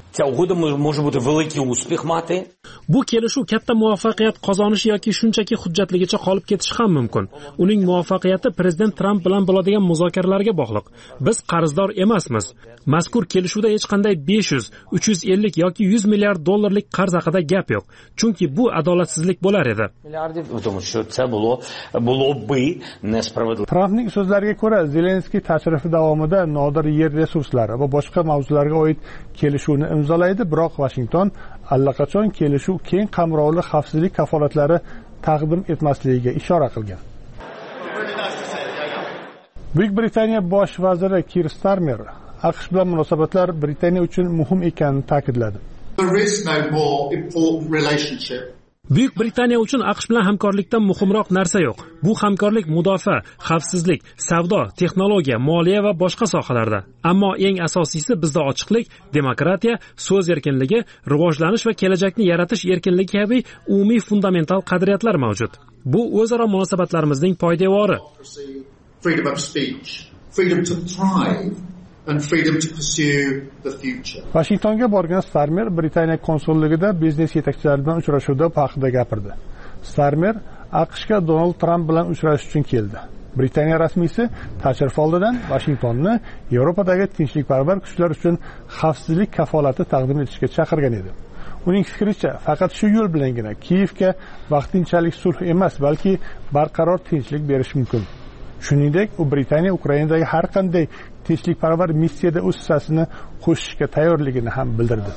Bu kelishuv katta muvaffaqiyat qozonishi yoki shunchaki hujjatligicha qolib ketishi ham mumkin. Uning muvaffaqiyati prezident Tramp bilan bo'ladigan muzokaralarga bog'liq. Biz qarzdor emasmiz. Mazkur kelishuvda hech qanday 500, 350 yoki 100 milliard dollarlik qarz haqida gap yo'q. Chunki bu adolatsizlik bo'lar edi. Trampning so'zlariga ko'ra, Zelenskiy tashrifi davomida nodir yer resurslari va boshqa mavzularga oid kelishuvni imzolaydi, biroq Washington allaqachon kelishuv keng qamrovli xavfsizlik kafolatlari taqdim etmasligiga ishora qilgan. Buyuk Britaniya bosh vaziri Keir Starmer AQSh bilan munosabatlar Britaniya uchun muhim ekanini ta'kidladi. Buyuk Britaniya uchun AQSh bilan hamkorlikdan muhimroq narsa yo'q. Bu hamkorlik mudofaa, xavfsizlik, savdo, texnologiya, moliya va boshqa sohalarda. Ammo eng asosiysi bizda ochiqlik, demokratiya, so'z erkinligi, rivojlanish va kelajakni yaratish erkinligi kabi umumiy fundamental qadriyatlar mavjud. Bu o'zaro munosabatlarimizning poydevori. Freedom of speech, freedom to thrive. And freedom to pursue the future. Washingtonga borgan Starmer Britaniya konsulligida biznes yetakchilari bilan uchrashuvda haqida gapirdi. Starmer AQShga Donald Trump bilan uchrashish uchun keldi. Britaniya rasmiysi tashrif oldidan Washingtonni Yevropadagi tinchlikparvar kuchlar uchun xavfsizlik kafolati taqdim etishga chaqirgan edi. Uning fikricha, faqat shu yo'l bilangina Kiyevga vaqtinchalik sulh emas, balki barqaror tinchlik berish mumkin. Shuningdek, u Britaniya Ukrainadagi har qanday tinchlikparvar missiyada o'z hissasini qo'shishga tayyorligini ham bildirdi.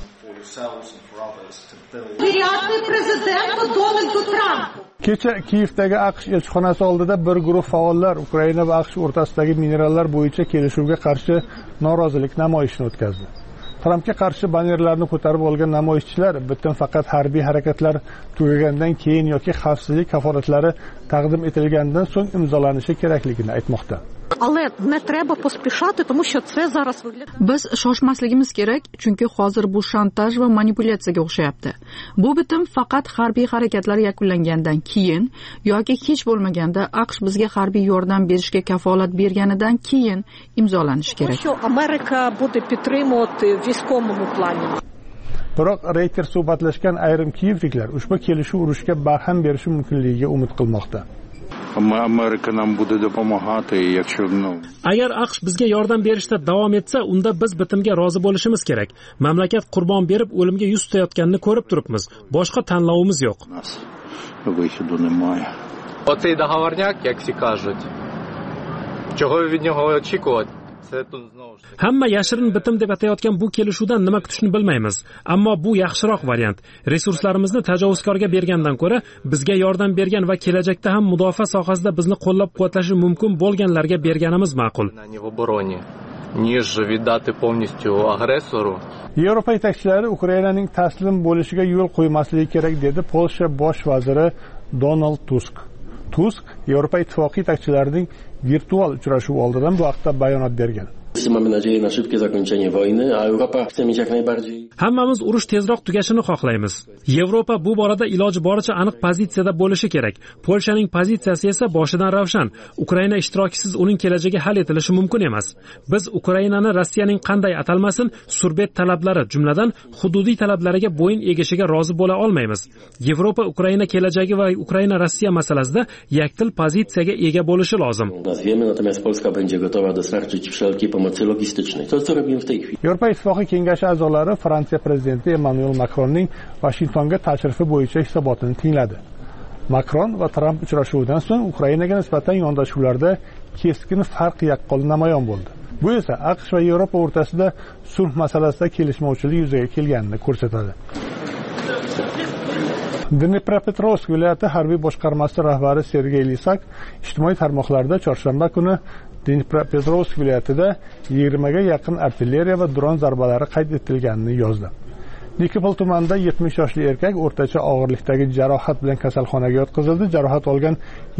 Kecha Kiyevdagi AQSh elchixonasi oldida bir guruh faollar Ukraina va AQSh o'rtasidagi minerallar bo'yicha kelishuvga qarshi norozilik namoyishini o'tkazdi. Trampga qarshi banerlarni ko'tarib olgan namoyishchilar bitim faqat harbiy harakatlar tugagandan keyin yoki xavfsizlik kafolatlari taqdim etilgandan so'ng imzolanishi kerakligini aytmoqda. Biz shoshmasligimiz kerak, chunki hozir bu shantaj va manipulyatsiyaga o'xshayapti. Bu bitim faqat harbiy harakatlar yakunlangandan keyin yoki hech bo'lmaganda AQSh bizga harbiy yordam berishga kafolat berganidan keyin imzolanishi kerak. Biroq Reuters suhbatlashgan ayrim kiyevliklar ushbu kelishuv urushga barham berishi mumkinligiga umid qilmoqda. Agar AQSh bizga yordam berishda davom etsa, unda biz bitimga rozi bo'lishimiz kerak. Mamlakat qurbon berib o'limga yuz tutayotganini ko'rib turibmiz. Boshqa tanlovimiz yo'q. Оцей договорняк, як всі кажуть. Чого ви від нього очікувати? Hamma yashirin bitim deb atayotgan bu kelishuvdan nima kutishni bilmaymiz. Ammo bu yaxshiroq variant. Resurslarimizni tajovuzkorga bergandan ko'ra, bizga yordam bergan va kelajakda ham mudofaa sohasida bizni qo'llab-quvvatlashi mumkin bo'lganlarga berganimiz ma'qul. Yevropa yetakchilari Ukrainaning taslim bo'lishiga yo'l qo'ymasligi kerak dedi Polsha bosh vaziri Donald Tusk. Tusk Yevropa ittifoqi yetakchilarining virtual uchrashuvi oldidan bu haqda bayonot bergan. Hammamiz urush tezroq tugashini xohlaymiz. Yevropa bu borada iloji boricha aniq pozitsiyada bo'lishi kerak. Polshaning pozitsiyasi esa boshidan ravshan. Ukraina ishtirokisiz uning kelajagi hal etilishi mumkin emas. Biz Ukrainani Rossiyaning qanday atalmasin surbet talablari, jumladan hududiy talablariga bo'yin egishiga rozi bo'la olmaymiz. Yevropa Ukraina kelajagi va Ukraina Rossiya masalasida yakdil pozitsiyaga ega bo'lishi lozim. Yevropa ittifoqi kengashi a'zolari Fransiya prezidenti Emmanuel Macronning Washingtonga tashrifi bo'yicha hisobotini tingladi. Macron va Trump uchrashuvidan so'ng Ukrainaga nisbatan yondashuvlarda keskin farq yaqqol namoyon bo'ldi. Bu esa AQSh va Yevropa o'rtasida sulh masalasida kelishmovchilik yuzaga kelganini ko'rsatadi. Dnepropetrovsk viloyati harbiy boshqarmasi rahbari Sergey Lisak ijtimoiy tarmoqlarda chorshanba kuni Dnepropetrovsk viloyatida 20 ga yaqin artilleriya va dron zarbalari qayd etilganini yozdi. Nikopol tumanida 70 yoshli erkak o'rtacha og'irlikdagi jarohat bilan kasalxonaga yotqizildi. Jarohat olgan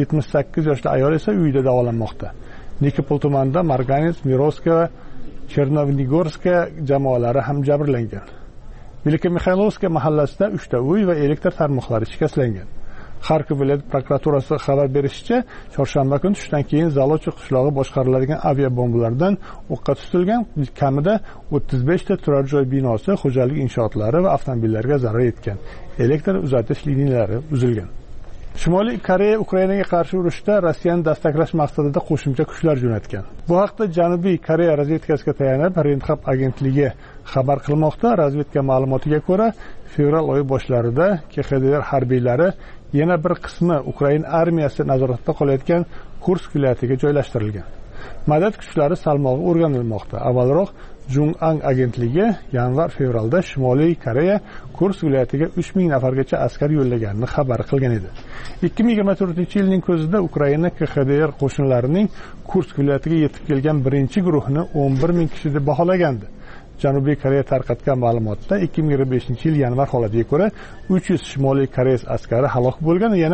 78 yoshli ayol esa uyida davolanmoqda. Nikopol tumanida Marganets, Mirovskiy va Chernovnigorskiy jamoalari ham jabrlangan. Velikomikhaylovskiy mahallasida 3 ta uy va elektr tarmoqlari shikastlangan. Kharkov viloyat prokuraturasi xabar berishicha, chorshanba kuni tushdan keyin Zalochi qishlog'i boshqariladigan aviabombalardan o'qqa tutilgan. Kamida 35 ta turar joy binosi, xo'jalik inshootlari va avtomobillarga zarar yetgan. Elektr uzatish liniyalari uzilgan. Shimoliy Koreya Ukrainaga qarshi urushda Rossiyani dastaklash maqsadida qo'shimcha kuchlar jo'natgan. Bu haqda Janubiy Koreya razvedkasiga tayanib, Renhap agentligi xabar qilmoqda. Razvedka ma'lumotiga ko'ra, fevral oyi boshlarida KXDR harbiylari yana bir qismi Ukraina armiyasi nazoratida qolayotgan Kursk viloyatiga joylashtirilgan. Madad kuchlari salmog'i o'rganilmoqda. Avvalroq Jung'ang agentligi yanvar-fevralda Shimoliy Koreya Kursk viloyatiga 3000 nafargacha askar yo'llaganini xabar qilgan edi. 2024-yilning ko'zida Ukraina KXDR qo'shinlarining Kursk viloyatiga yetib kelgan birinchi guruhini 11000 kishi deb baholagandi. Janubiy Koreya tarqatgan ma'lumotda 2025-yil yanvar holatiga ko'ra 300 Shimoliy Koreya askari halok bo'lgan, yana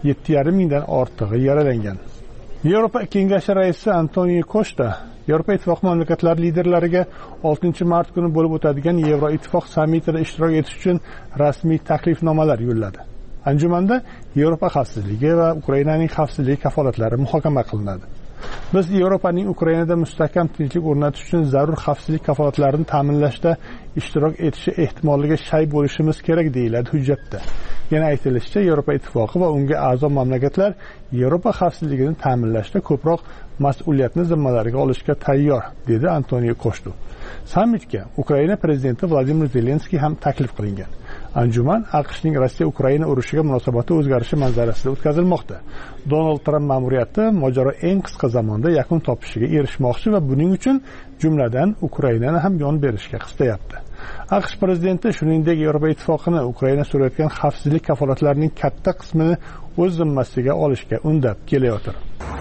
7,5 dan ortig'i yaralangan. Yevropa Kengashi raisi Antonio Kosta Yevropa Ittifoqi mamlakatlari liderlariga 6-mart kuni bo'lib o'tadigan Yevroittifoq sammitida ishtirok etish uchun rasmiy taklifnomalar yo'lladi. Anjumanda Yevropa xavfsizligi va Ukrainaning xavfsizlik kafolatlari muhokama qilinadi. Biz Yevropaning Ukrainada mustahkam tinchlik o'rnatish uchun zarur xavfsizlik kafolatlarini ta'minlashda ishtirok etishi ehtimoliga shay bo'lishimiz kerak deyiladi hujjatda. Yana aytilishicha, Yevropa Ittifoqi va unga a'zo mamlakatlar Yevropa xavfsizligini ta'minlashda ko'proq mas'uliyatni zimmalariga olishga tayyor, dedi Antonio Kosta. Sammitga Ukraina prezidenti Vladimir Zelenskiy ham taklif qilingan. Anjuman AQShning Rossiya-Ukraina urushiga munosabati o'zgarishi manzarasida o'tkazilmoqda. Donald Tramp ma'muriyati mojaro eng qisqa zamonda yakun topishiga erishmoqchi va buning uchun jumladan Ukrainani ham yon berishga qistayapti. AQSh prezidenti shuningdek Yevropa Ittifoqini Ukraina so'rayotgan xavfsizlik kafolatlarining katta qismini o'z zimmasiga olishga undab kelayotir.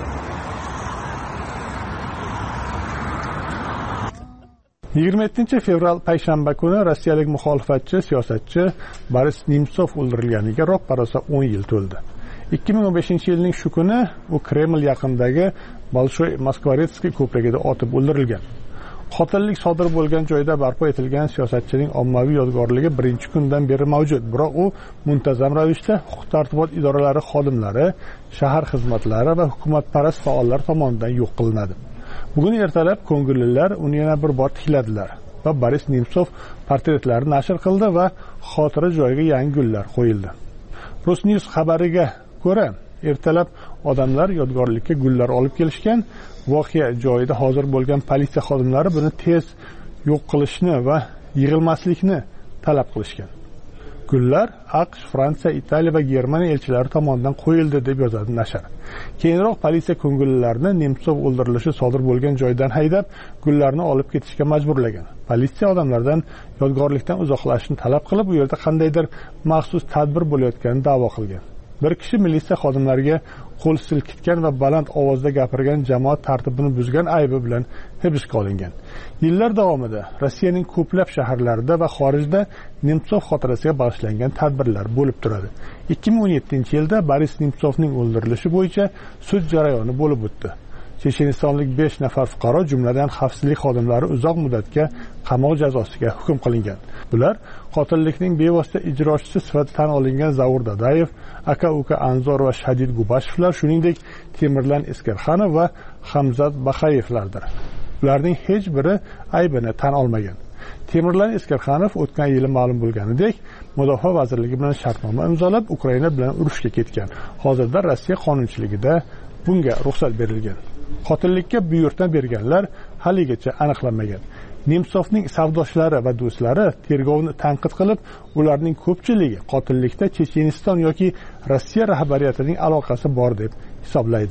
Fevral payshanba kuni rossiyalik muxolifatchi siyosatchi Boris Nemtsov o'ldirilganiga roppa-rosa 10 yil to'ldi. 2015-yilning shu kuni u Kreml yaqinidagi Bolshoy Moskvaretsskiy ko'prigida otib o'ldirilgan. Qotillik sodir bo'lgan joyda barpo etilgan siyosatchining ommaviy yodgorligi birinchi kundan beri mavjud, biroq u muntazam ravishda huquq-tartibot idoralari xodimlari, shahar xizmatlari va hukumatparast faollar tomonidan yo'q qilinadi. Bugun ertalab ko'ngillilar uni yana bir bor tikladilar va Boris Nemtsov portretlarini nashr qildi va xotira joyiga yangi gullar qo'yildi. Rusnews xabariga ko'ra, ertalab odamlar yodgorlikka gullar olib kelishgan. Voqea joyida hozir bo'lgan politsiya xodimlari buni tez yo'q qilishni va yig'ilmaslikni talab qilishgan. Gullar AQSh, Fransiya, Italiya va Germaniya elchilari tomonidan qo'yildi deb yozadi nashr. Keyinroq politsiya ko'ngillilarni Nemtsov o'ldirilishi sodir bo'lgan joydan haydab, gullarni olib ketishga majburlagan. Politsiya odamlardan yodgorlikdan uzoqlashishni talab qilib, u yerda qandaydir maxsus tadbir bo'layotganini da'vo qilgan. Bir kishi militsiya xodimlariga qo'l silkitgan va baland ovozda gapirgan jamoat tartibini buzgan aybi bilan hibsga olingan. Yillar davomida Rossiyaning ko'plab shaharlarida va xorijda Nemtsov xotirasiga bag'ishlangan tadbirlar bo'lib turadi. 2017-yilda Boris Nemtsovning o'ldirilishi bo'yicha sud jarayoni bo'lib o'tdi. Chechenistonlik 5 nafar fuqaro, jumladan xavfsizlik xodimlari uzoq muddatga qamoq jazosiga hukm qilingan. Bular qotillikning bevosita ijrochisi sifatida tan olingan Zavur Dadayev, aka-uka Anzor va Shadid Gubashevlar, shuningdek Temirlan Eskerxanov va Hamzat Baxayevlardir. Ularning hech biri aybini tan olmagan. Temirlan Eskerxanov o'tgan yili ma'lum bo'lganidek, Mudofaa vazirligi bilan shartnoma imzolab, Ukraina bilan urushga ketgan. Hozirda Rossiya qonunchiligida bunga ruxsat berilgan. Qotillikka buyurtma berganlar haligacha aniqlanmagan. Nemtsovning savdoshlari va do'stlari tergovni tanqid qilib, ularning ko'pchiligi qotillikda Checheniston yoki Rossiya rahbariyatining aloqasi bor deb hisoblaydi.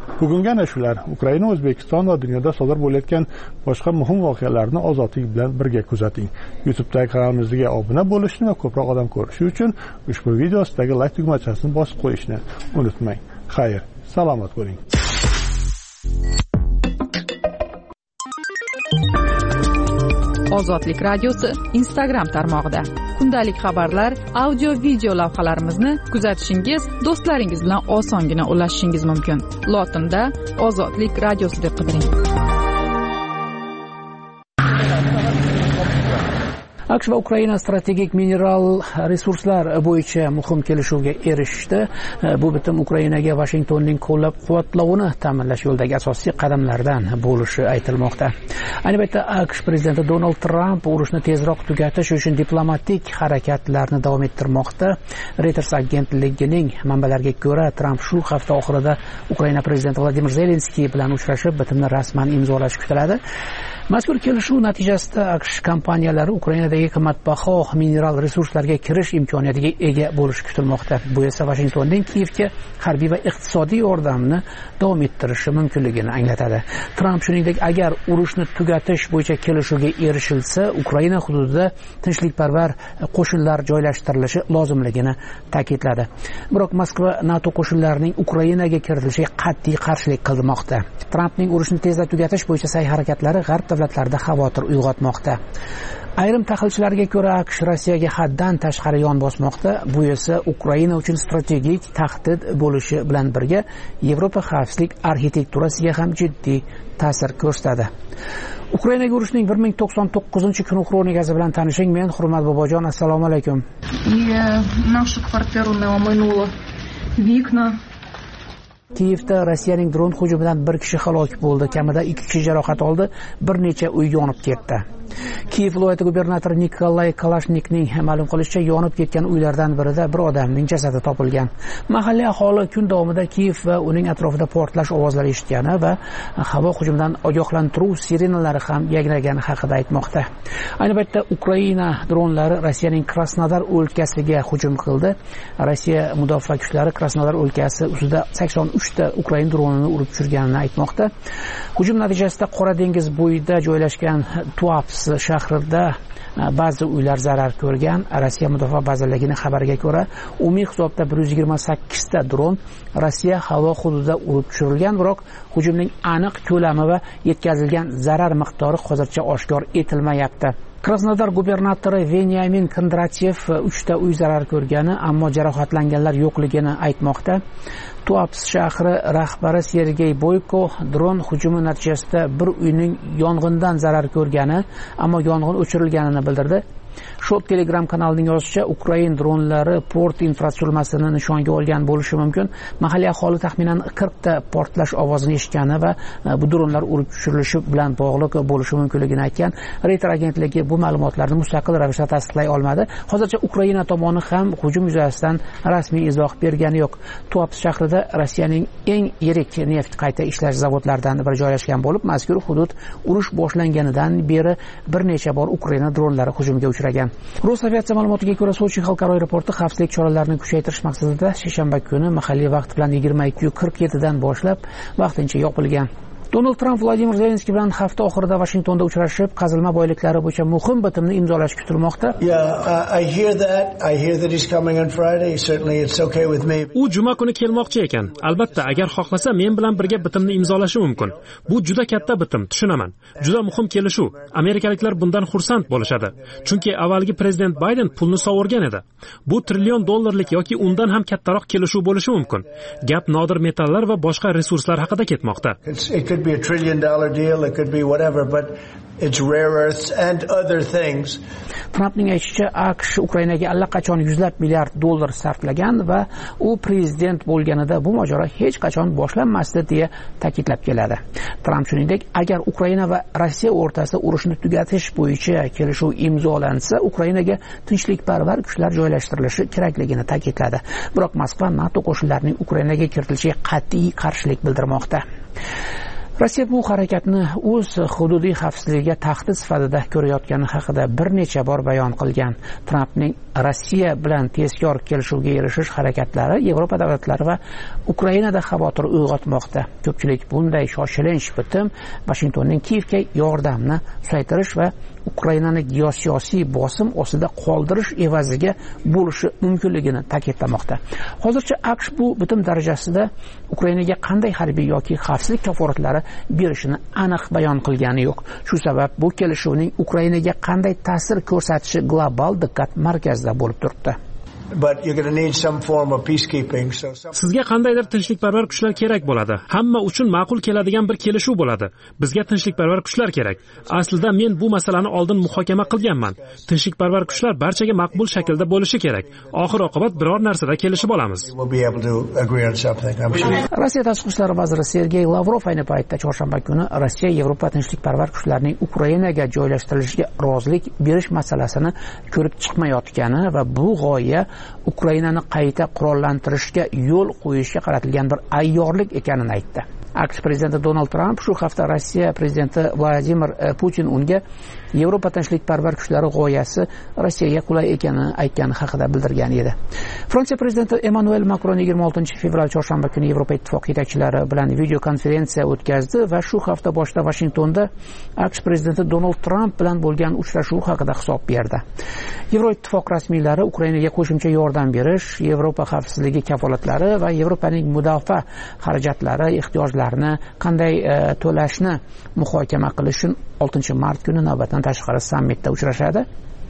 bugungi ana shular Ukraina, O'zbekiston va dunyoda sodir bo'layotgan boshqa muhim voqealarni ozodlik bilan birga kuzating. YouTube'dagi kanalimizga obuna bo'lishni va ko'proq odam ko'rishi uchun ushbu video ostidagi like tugmachasini bosib qo'yishni unutmang. Xayr, salomat bo'ling. Ozodlik radiosi Instagram tarmog'ida kundalik xabarlar, audio video lavhalarimizni kuzatishingiz, do'stlaringiz bilan osongina ulashishingiz mumkin. Lotinda Ozodlik radiosi deb qidiring. AQSh va Ukraina strategik mineral resurslar bo'yicha muhim kelishuvga erishdi. Bu bitim Ukrainaga Washingtonning qo'llab-quvvatlovini ta'minlash yo'lidagi asosiy qadamlardan bo'lishi aytilmoqda. Ayni paytda AQSh prezidenti Donald Tramp urushni tezroq tugatish uchun diplomatik harakatlarni davom ettirmoqda. Reuters agentligining manbalariga ko'ra, Tramp shu hafta oxirida Ukraina prezidenti Vladimir Zelenskiy bilan uchrashib, bitimni rasman imzolashi kutiladi. Mazkur kelishuv natijasida AQSh kompaniyalari Ukrainadagi qimmatbaho mineral resurslarga kirish imkoniyatiga ega bo'lishi kutilmoqda. Bu esa Washingtonning Kiyevga harbiy va iqtisodiy yordamni davom ettirishi mumkinligini anglatadi. Tramp shuningdek, agar urushni tugatish bo'yicha kelishuvga erishilsa, Ukraina hududida tinchlikparvar qo'shinlar joylashtirilishi lozimligini ta'kidladi. Biroq Moskva NATO qo'shinlarining Ukrainaga kiritilishiga qat'iy qarshilik qilmoqda. Trampning urushni tezda tugatish bo'yicha sa'y-harakatlari G'arb davlatlarida xavotir uyg'otmoqda. Ayrim tahlilchilarga ko'ra, AQSh Rossiyaga haddan tashqari yon bosmoqda. Bu esa Ukraina uchun strategik tahdid bo'lishi bilan birga Yevropa xavfsizlik arxitekturasiga ham jiddiy ta'sir ko'rsatadi. Ukrainaga urushning 1099-kuni xronikasi bilan tanishing. Men Hurmat Bobojon, assalomu alaykum. Нашу квартиру не оминуло вікна. Kiyevda Rossiyaning dron hujumidan bir kishi halok bo'ldi, kamida 2 kishi jarohat oldi, bir necha uy yonib ketdi. Kiyev viloyati gubernatori Nikolay Kalashnikning ma'lum qilishicha, yonib ketgan uylardan birida bir odamning jasadi topilgan. Mahalliy aholi kun davomida Kiyev va uning atrofida portlash ovozlari eshitgani va havo hujumidan ogohlantiruv sirenalari ham yangragani haqida aytmoqda. Ayni paytda Ukraina dronlari Rossiyaning Krasnodar o'lkasiga hujum qildi. Rossiya mudofaa kuchlari Krasnodar o'lkasi ustida 83 ta Ukraina dronini urib tushirganini aytmoqda. Hujum natijasida Qora dengiz bo'yida joylashgan Tuapse shahrida ba'zi uylar zarar ko'rgan. Rossiya mudofaa vazirligining xabariga ko'ra, umumiy hisobda 128 ta dron Rossiya havo hududida urib tushirilgan, biroq hujumning aniq ko'lami va yetkazilgan zarar miqdori hozircha oshkor etilmayapti. Krasnodar gubernatori Venyamin Kondratyev 3 ta uy zarar ko'rgani, ammo jarohatlanganlar yo'qligini aytmoqda. Tuapse shahri rahbari Sergey Boyko dron hujumi natijasida bir uyning yong'indan zarar ko'rgani, ammo yong'in o'chirilganini bildirdi. Shot Telegram kanalining yozishicha, Ukraina dronlari port infratuzilmasini nishonga olgan bo'lishi mumkin. Mahalliy aholi taxminan 40 ta portlash ovozini eshitgani va bu dronlar urib tushirilishi bilan bog'liq bo'lishi mumkinligini aytgan. Reuters agentligi bu ma'lumotlarni mustaqil ravishda tasdiqlay olmadi. Hozircha Ukraina tomoni ham hujum yuzasidan rasmiy izoh bergani yo'q. Tuapse shahrida Rossiyaning eng yirik neft qayta ishlash zavodlaridan biri joylashgan bo'lib, mazkur hudud urush boshlanganidan beri bir necha bor Ukraina dronlari hujumga uchragan. Rus aviatsiya ma'lumotiga ko'ra, Sochi xalqaro aeroporti xavfsizlik choralarini kuchaytirish maqsadida seshanba kuni mahalliy vaqt bilan 22:47 dan boshlab vaqtincha yopilgan. Donald Tramp Vladimir Zelenskiy bilan hafta oxirida Washingtonda uchrashib, qazilma boyliklari bo'yicha muhim bitimni imzolash kutilmoqda. U juma kuni kelmoqchi ekan. Albatta, agar xohlasa men bilan birga bitimni imzolashi mumkin. Bu juda katta bitim, tushunaman. Juda muhim kelishuv. Amerikaliklar bundan xursand bo'lishadi. Chunki avvalgi prezident Bayden pulni sovurgan edi. Bu trillion dollarlik yoki undan ham kattaroq kelishuv bo'lishi mumkin. Gap nodir metallar va boshqa resurslar haqida ketmoqda. It could be $1 trillion deal, it could be whatever, but it's rare earths and other things. Trumpning aytishicha, AQSh Ukrainaga allaqachon $100 milliard sarflagan va u prezident bo'lganida bu mojaro hech qachon boshlanmasdi deya ta'kidlab keladi. Tramp shuningdek, agar Ukraina va Rossiya o'rtasida urushni tugatish bo'yicha kelishuv imzolansa, Ukrainaga tinchlikparvar kuchlar joylashtirilishi kerakligini ta'kidladi. Biroq Moskva NATO qo'shinlarining Ukrainaga kiritilishiga qat'iy qarshilik bildirmoqda. Rossiya bu harakatni o'z hududiy xavfsizligiga tahdid sifatida ko'rayotgani haqida bir necha bor bayon qilgan. Trampning Rossiya bilan tezkor kelishuvga erishish harakatlari Yevropa davlatlari va Ukrainada xavotir uyg'otmoqda. Ko'pchilik bunday shoshilinch bitim Washingtonning Kiyevga yordamni susaytirish va Ukrainani geosiyosiy bosim ostida qoldirish evaziga bo'lishi mumkinligini ta'kidlamoqda. Hozircha AQSh bu bitim darajasida Ukrainaga qanday harbiy yoki xavfsizlik kafolatlari berishini aniq bayon qilgani yo'q. Shu sabab bu kelishuvning Ukrainaga qanday ta'sir ko'rsatishi global diqqat markazida bo'lib turibdi. But you're going to need some form of peacekeeping. Sizga qandaydir tinchlikparvar kuchlar kerak bo'ladi. Hamma uchun ma'qul keladigan bir kelishuv bo'ladi. Bizga tinchlikparvar kuchlar kerak. Aslida men bu masalani oldin muhokama qilganman. Tinchlikparvar kuchlar barchaga maqbul shaklda bo'lishi kerak. Oxir-oqibat biror narsada kelishib olamiz. Rossiya tashqi ishlar vaziri Sergey Lavrov ayni paytda chorshanba kuni Rossiya Yevropa tinchlikparvar kuchlarining Ukrainaga joylashtirilishiga rozilik berish masalasini ko'rib chiqmayotgani va bu g'oya Ukrainani qayta qurollantirishga yo'l qo'yishga qaratilgan bir ayyorlik ekanini aytdi. AQSh prezidenti Donald Tramp shu hafta Rossiya prezidenti Vladimir Putin unga Yevropa tinchlikparvar kuchlari g'oyasi Rossiyaga qulay ekanini aytgani haqida bildirgan edi. Fransiya prezidenti Emmanuel Macron 26-fevral chorshanba kuni Yevropa ittifoqi yetakchilari bilan video konferensiya o'tkazdi va shu hafta boshida Washingtonda AQSh prezidenti Donald Tramp bilan bo'lgan uchrashuv haqida hisob berdi. Yevroittifoq rasmiylari Ukrainaga qo'shimcha yordam berish, Yevropa xavfsizligi kafolatlari va Yevropaning mudofaa xarajatlari ehtiyojlarini qanday to'lashni muhokama qilish uchun 6-mart kuni navbatdan tashqari sammitda uchrashadi.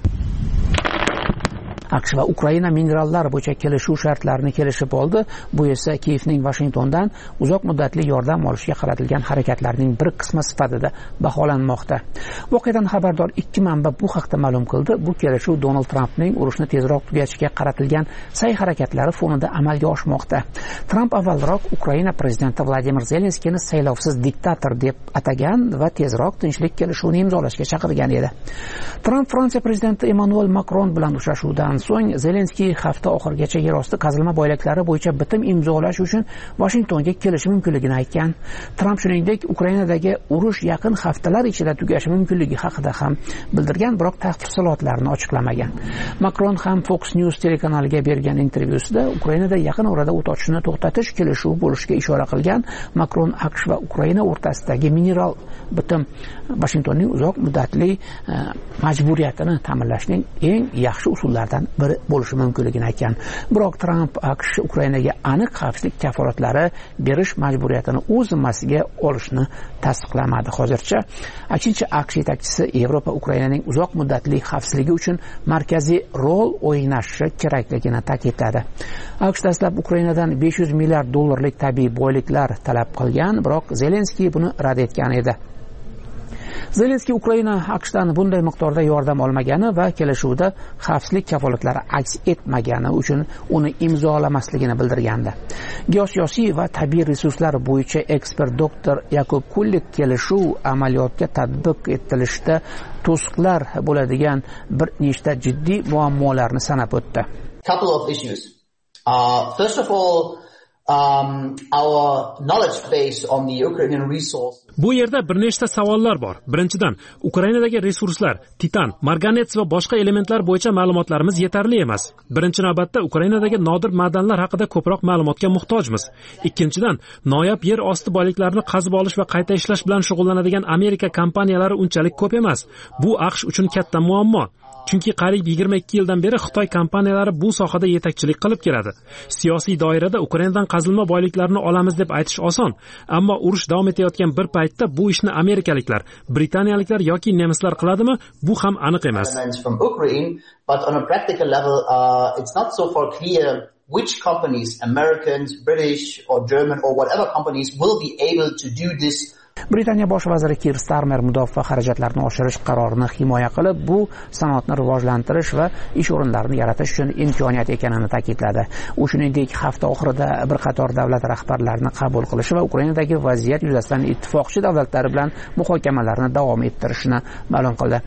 AQSh va Ukraina minerallar bo'yicha kelishuv shartlarini kelishib oldi. Bu esa Kiyevning Washingtondan uzoq muddatli yordam olishga qaratilgan harakatlarning bir qismi sifatida baholanmoqda. Voqeadan xabardor ikki manba bu haqda ma'lum qildi. Bu kelishuv Donald Trampning urushni tezroq tugatishga qaratilgan sa'y-harakatlari fonida amalga oshmoqda. Tramp avvalroq Ukraina prezidenti Vladimir Zelenskiyni saylovsiz diktator deb atagan va tezroq tinchlik kelishuvini imzolashga chaqirgan edi. Tramp Fransiya prezidenti Emmanuel Macron bilan uchrashuvdan so'ng Zelenskiy hafta oxirigacha yerosti qazilma boyliklari bo'yicha bitim imzolash uchun Washingtonga kelishi mumkinligini aytgan. Tramp shuningdek Ukrainadagi urush yaqin haftalar ichida tugashi mumkinligi haqida ham bildirgan, biroq tafsilotlarni ochiqlamagan. Macron ham Fox News telekanaliga bergan intervyusida Ukrainada yaqin orada o't ochishni to'xtatish kelishuvi bo'lishiga ishora qilgan. Macron AQSh va Ukraina o'rtasidagi mineral bitim Washingtonning uzoq muddatli majburiyatini ta'minlashning eng yaxshi usullaridan biri bo'lishi mumkinligini aytgan. Biroq Tramp AQSh Ukrainaga aniq xavfsizlik kafolatlari berish majburiyatini o'z zimmasiga olishni tasdiqlamadi hozircha. Aksincha AQSh yetakchisi Yevropa Ukrainaning uzoq muddatli xavfsizligi uchun markaziy rol o'ynashi kerakligini ta'kidladi. AQSh dastlab Ukrainadan $500 milliard tabiiy boyliklar talab qilgan, biroq Zelenskiy buni rad etgan edi. Zelenskiy Ukraina AQShdan bunday miqdorda yordam olmagani va kelishuvda xavfsizlik kafolatlari aks etmagani uchun uni imzolamasligini bildirgandi. Geosiyosiy va tabiiy resurslar bo'yicha ekspert doktor Yakub Kullik kelishuv amaliyotga tatbiq etilishda to'siqlar bo'ladigan bir nechta jiddiy muammolarni sanab o'tdi. Couple of issues. First of all, our knowledge base on the Ukrainian resource. Bu yerda bir nechta savollar bor. Birinchidan, Ukrainadagi resurslar, titan, marganets va boshqa elementlar bo'yicha ma'lumotlarimiz yetarli emas. Birinchi navbatda Ukrainadagi nodir ma'danlar haqida ko'proq ma'lumotga muhtojmiz. Ikkinchidan, noyob yer osti boyliklarini qazib olish va qayta ishlash bilan shug'ullanadigan Amerika kompaniyalari unchalik ko'p emas. Bu AQSh uchun katta muammo. Chunki qariyb 22 yildan beri Xitoy kompaniyalari bu sohada yetakchilik qilib keladi. Siyosiy doirada Ukrainadan qazilma boyliklarini olamiz deb aytish oson, ammo urush davom etayotgan bir paytda bu ishni amerikaliklar, britaniyaliklar yoki nemislar qiladimi? Bu ham aniq emas. But on a practical level, it's not so far clear which companies, Americans, British or German or whatever companies will be able to do this. Britaniya bosh vaziri Keir Starmer mudofaa xarajatlarini oshirish qarorini himoya qilib, bu sanoatni rivojlantirish va ish o'rinlarini yaratish uchun imkoniyat ekanini ta'kidladi. U shuningdek hafta oxirida bir qator davlat rahbarlarini qabul qilishi va Ukrainadagi vaziyat yuzasidan ittifoqchi davlatlar bilan muhokamalarni davom ettirishini ma'lum qildi.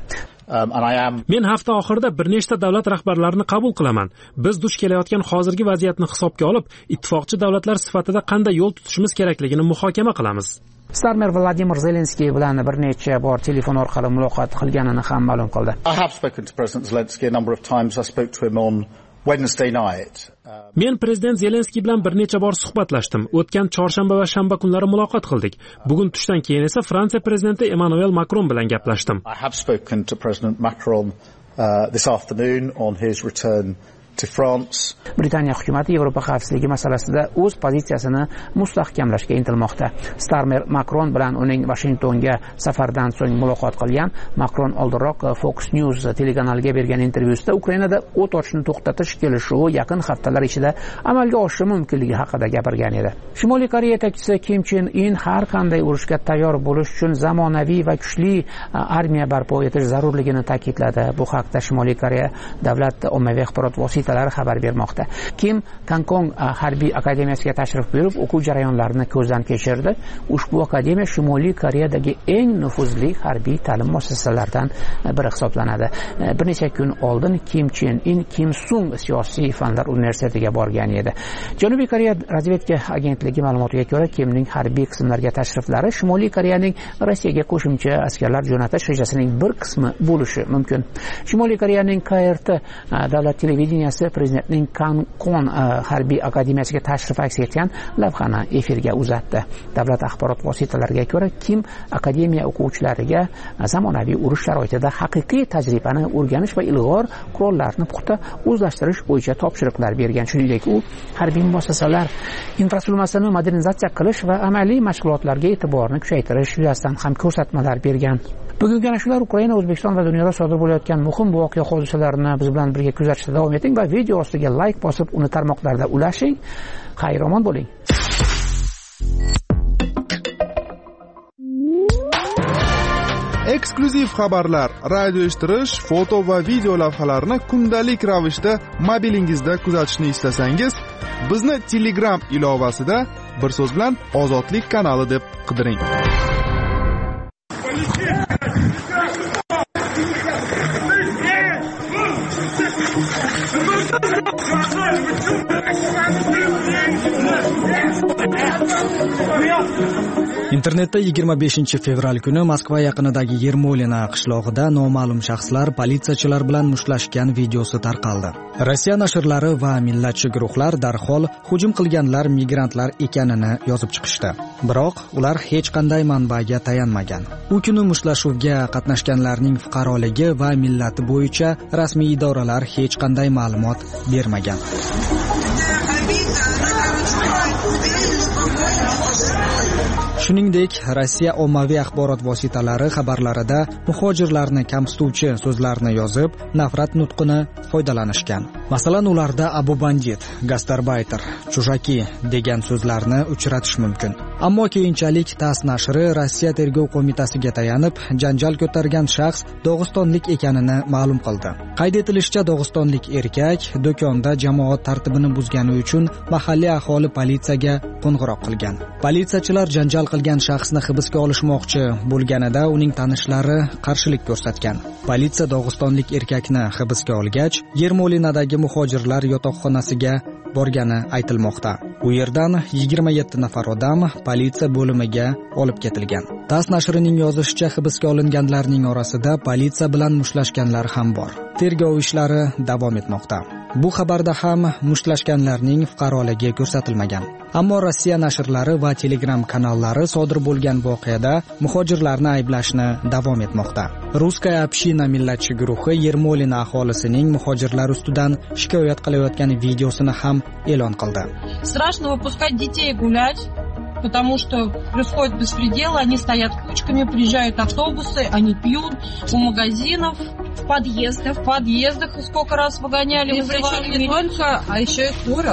Men hafta oxirida bir nechta davlat rahbarlarini qabul qilaman. Biz duch kelayotgan hozirgi vaziyatni hisobga olib, ittifoqchi davlatlar sifatida qanday yo'l tutishimiz kerakligini muhokama qilamiz. Starmer Vladimir Zelenskiy bilan bir necha bor telefon orqali muloqot qilganini ham ma'lum qildi. I have spoken to President Zelensky a number of times. I spoke to him on Wednesday night. Men prezident Zelenskiy bilan bir necha bor suhbatlashdim. O'tgan chorshanba va shanba kunlari muloqot qildik. Bugun tushdan keyin esa Fransiya prezidenti Emmanuel Macron bilan gaplashdim. I have spoken to President Macron this afternoon on his return to France. Britaniya hukumati Yevropa xavfsizligi masalasida o'z pozitsiyasini mustahkamlashga intilmoqda. Starmer Macron bilan uning Washingtonga safardan so'ng muloqot qilgan. Macron oldinroq Fox News telekanaliga bergan intervyusida Ukrainada o't ochishni to'xtatish kelishuvi yaqin haftalar ichida amalga oshishi mumkinligi haqida gapirgan edi. Shimoliy Koreya yetakchisi Kim Chen In har qanday urushga tayyor bo'lish uchun zamonaviy va kuchli armiya barpo etish zarurligini ta'kidladi. Bu haqda Shimoliy Koreya davlat ommaviy axborot vositalari xabar bermoqda. Kim Kankong harbiy akademiyasiga tashrif buyurib, o'quv jarayonlarini ko'zdan kechirdi. Ushbu akademiya Shimoliy Koreyadagi eng nufuzli harbiy ta'lim muassasalaridan biri hisoblanadi. Bir necha kun oldin Kim Chen In Kim Sung siyosiy fanlar universitetiga borgan edi. Janubiy Koreya razvedka agentligi ma'lumotiga ko'ra, Kimning harbiy qismlarga tashriflari Shimoliy Koreyaning Rossiyaga qo'shimcha askarlar jo'natish rejasining bir qismi bo'lishi mumkin. Shimoliy Koreyaning KRT davlat televideniyasi prezidentning Kankon harbiy akademiyasiga tashrif aks etgan lavhani efirga uzatdi. Davlat axborot vositalariga ko'ra, Kim akademiya o'quvchilariga zamonaviy urush sharoitida haqiqiy tajribani o'rganish va ilg'or qurollarni puxta o'zlashtirish bo'yicha topshiriqlar bergan. Shuningdek, u harbiy muassasalar infratuzilmasini modernizatsiya qilish va amaliy mashg'ulotlarga e'tiborni kuchaytirish yuzasidan ham ko'rsatmalar bergan. Bugungi ana shular Ukraina, O'zbekiston va dunyoda sodir bo'layotgan muhim voqea hodisalarni biz bilan birga kuzatishda davom eting va video ostiga like bosib, uni tarmoqlarda ulashing. Xayr-omon bo'ling. Eksklyuziv xabarlar, radio eshittirish, foto va video lavhalarni kundalik ravishda mobilingizda kuzatishni istasangiz, bizni Telegram ilovasida bir so'z bilan Ozodlik kanali deb qidiring. Internetda 25 fevral kuni Moskva yaqinidagi Yermolina qishlog'ida noma'lum shaxslar politsiyachilar bilan mushtlashgan videosi tarqaldi. Rossiya nashrlari va millatchi guruhlar darhol hujum qilganlar migrantlar ekanini yozib chiqishdi. Biroq ular hech qanday manbaga tayanmagan. U kuni mushtlashuvga qatnashganlarning fuqaroligi va millati bo'yicha rasmiy idoralar hech qanday ma'lumot bermagan. Shuningdek, Rossiya ommaviy axborot vositalari xabarlarida muhojirlarni kamsituvchi so'zlarni yozib, nafrat nutqini foydalanishgan. Masalan, ularda Abu Bandit, Gastarbayter, Chujaki degan so'zlarni uchratish mumkin. Ammo keyinchalik TASS nashri Rossiya tergov qo'mitasiga tayanib, janjal ko'targan shaxs Dog'istonlik ekanini ma'lum qildi. Qayd etilishicha, Dog'istonlik erkak do'konda jamoat tartibini buzgani uchun mahalliy aholi politsiyaga qo'ng'iroq qilgan. Politsiyachilar janjal qilgan shaxsni hibsga olishmoqchi bo'lganida uning tanishlari qarshilik ko'rsatgan. Politsiya Dog'istonlik erkakni hibsga olgach, Yermolinadagi muhojirlar yotoqxonasiga borgani aytilmoqda. U yerdan 27 nafar odam politsiya bo'limiga olib ketilgan. TASS nashrining yozishicha, hibsga olinganlarning orasida politsiya bilan mushtlashganlar ham bor. Tergov ishlari davom etmoqda. Bu xabarda ham mushtlashganlarning fuqaroligi ko'rsatilmagan. Ammo Rossiya nashrlari va Telegram kanallari sodir bo'lgan voqeada muhojirlarni ayblashni davom etmoqda. Ruskaya община millatchi guruhi Yermolina aholisining muhojirlar ustidan shikoyat qilayotgan videosini ham e'lon qildi. Страшно выпускать детей гулять, потому что происходит беспредел, они стоят кучками, приезжают автобусы, они пьют у магазинов, в подъездах сколько раз выгоняли, вызывали не только, а еще и курят.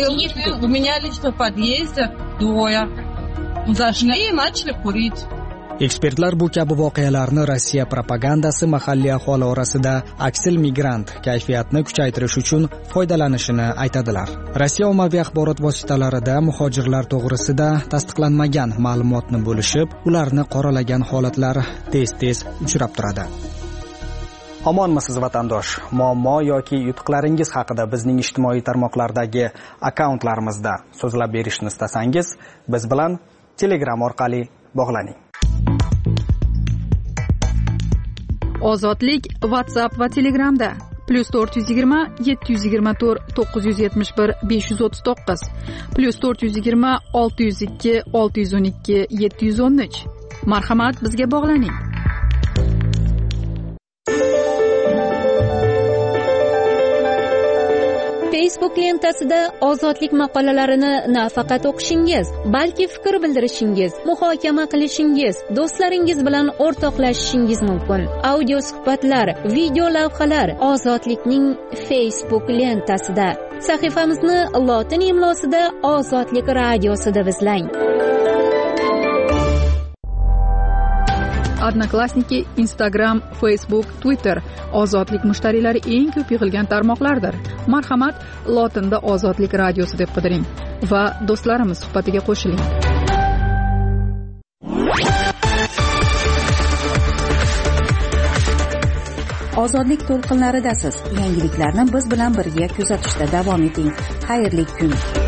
У меня лично в подъезде двое зашли и начали курить. Ekspertlar bu kabi voqealarni Rossiya propagandasi mahalliy aholi orasida aksil migrant kayfiyatni kuchaytirish uchun foydalanishini aytadilar. Rossiya ommaviy axborot vositalarida muhojirlar to'g'risida tasdiqlanmagan ma'lumotni bo'lishib, ularni qoralagan holatlar tez-tez uchrab turadi. Omonmisiz vatandosh? Muammo yoki yutuqlaringiz haqida bizning ijtimoiy tarmoqlardagi akkauntlarimizda so'zlab berishni istasangiz, biz bilan Telegram orqali bog'laning. Ozodlik WhatsApp va Telegramda +420 724 971 539 +420 602 612 713. Marhamat, bizga bog'laning. Facebook lentasida ozodlik maqolalarini nafaqat o'qishingiz, balki fikr bildirishingiz, muhokama qilishingiz, do'stlaringiz bilan o'rtoqlashishingiz mumkin. Audio suhbatlar, video lavhalar Ozodlikning Facebook lentasida. Sahifamizni lotin imlosida Ozodlik radiosi deb izlang. Odnoklassniki, Instagram, Facebook, Twitter ozodlik mushtariylari eng ko'p yig'ilgan tarmoqlardir. Marhamat, lotinda Ozodlik radiosi deb qidiring va do'stlarimiz suhbatiga qo'shiling. Ozodlik to'lqinlaridasiz. Yangiliklarni biz bilan birga kuzatishda davom eting. Xayrli kun.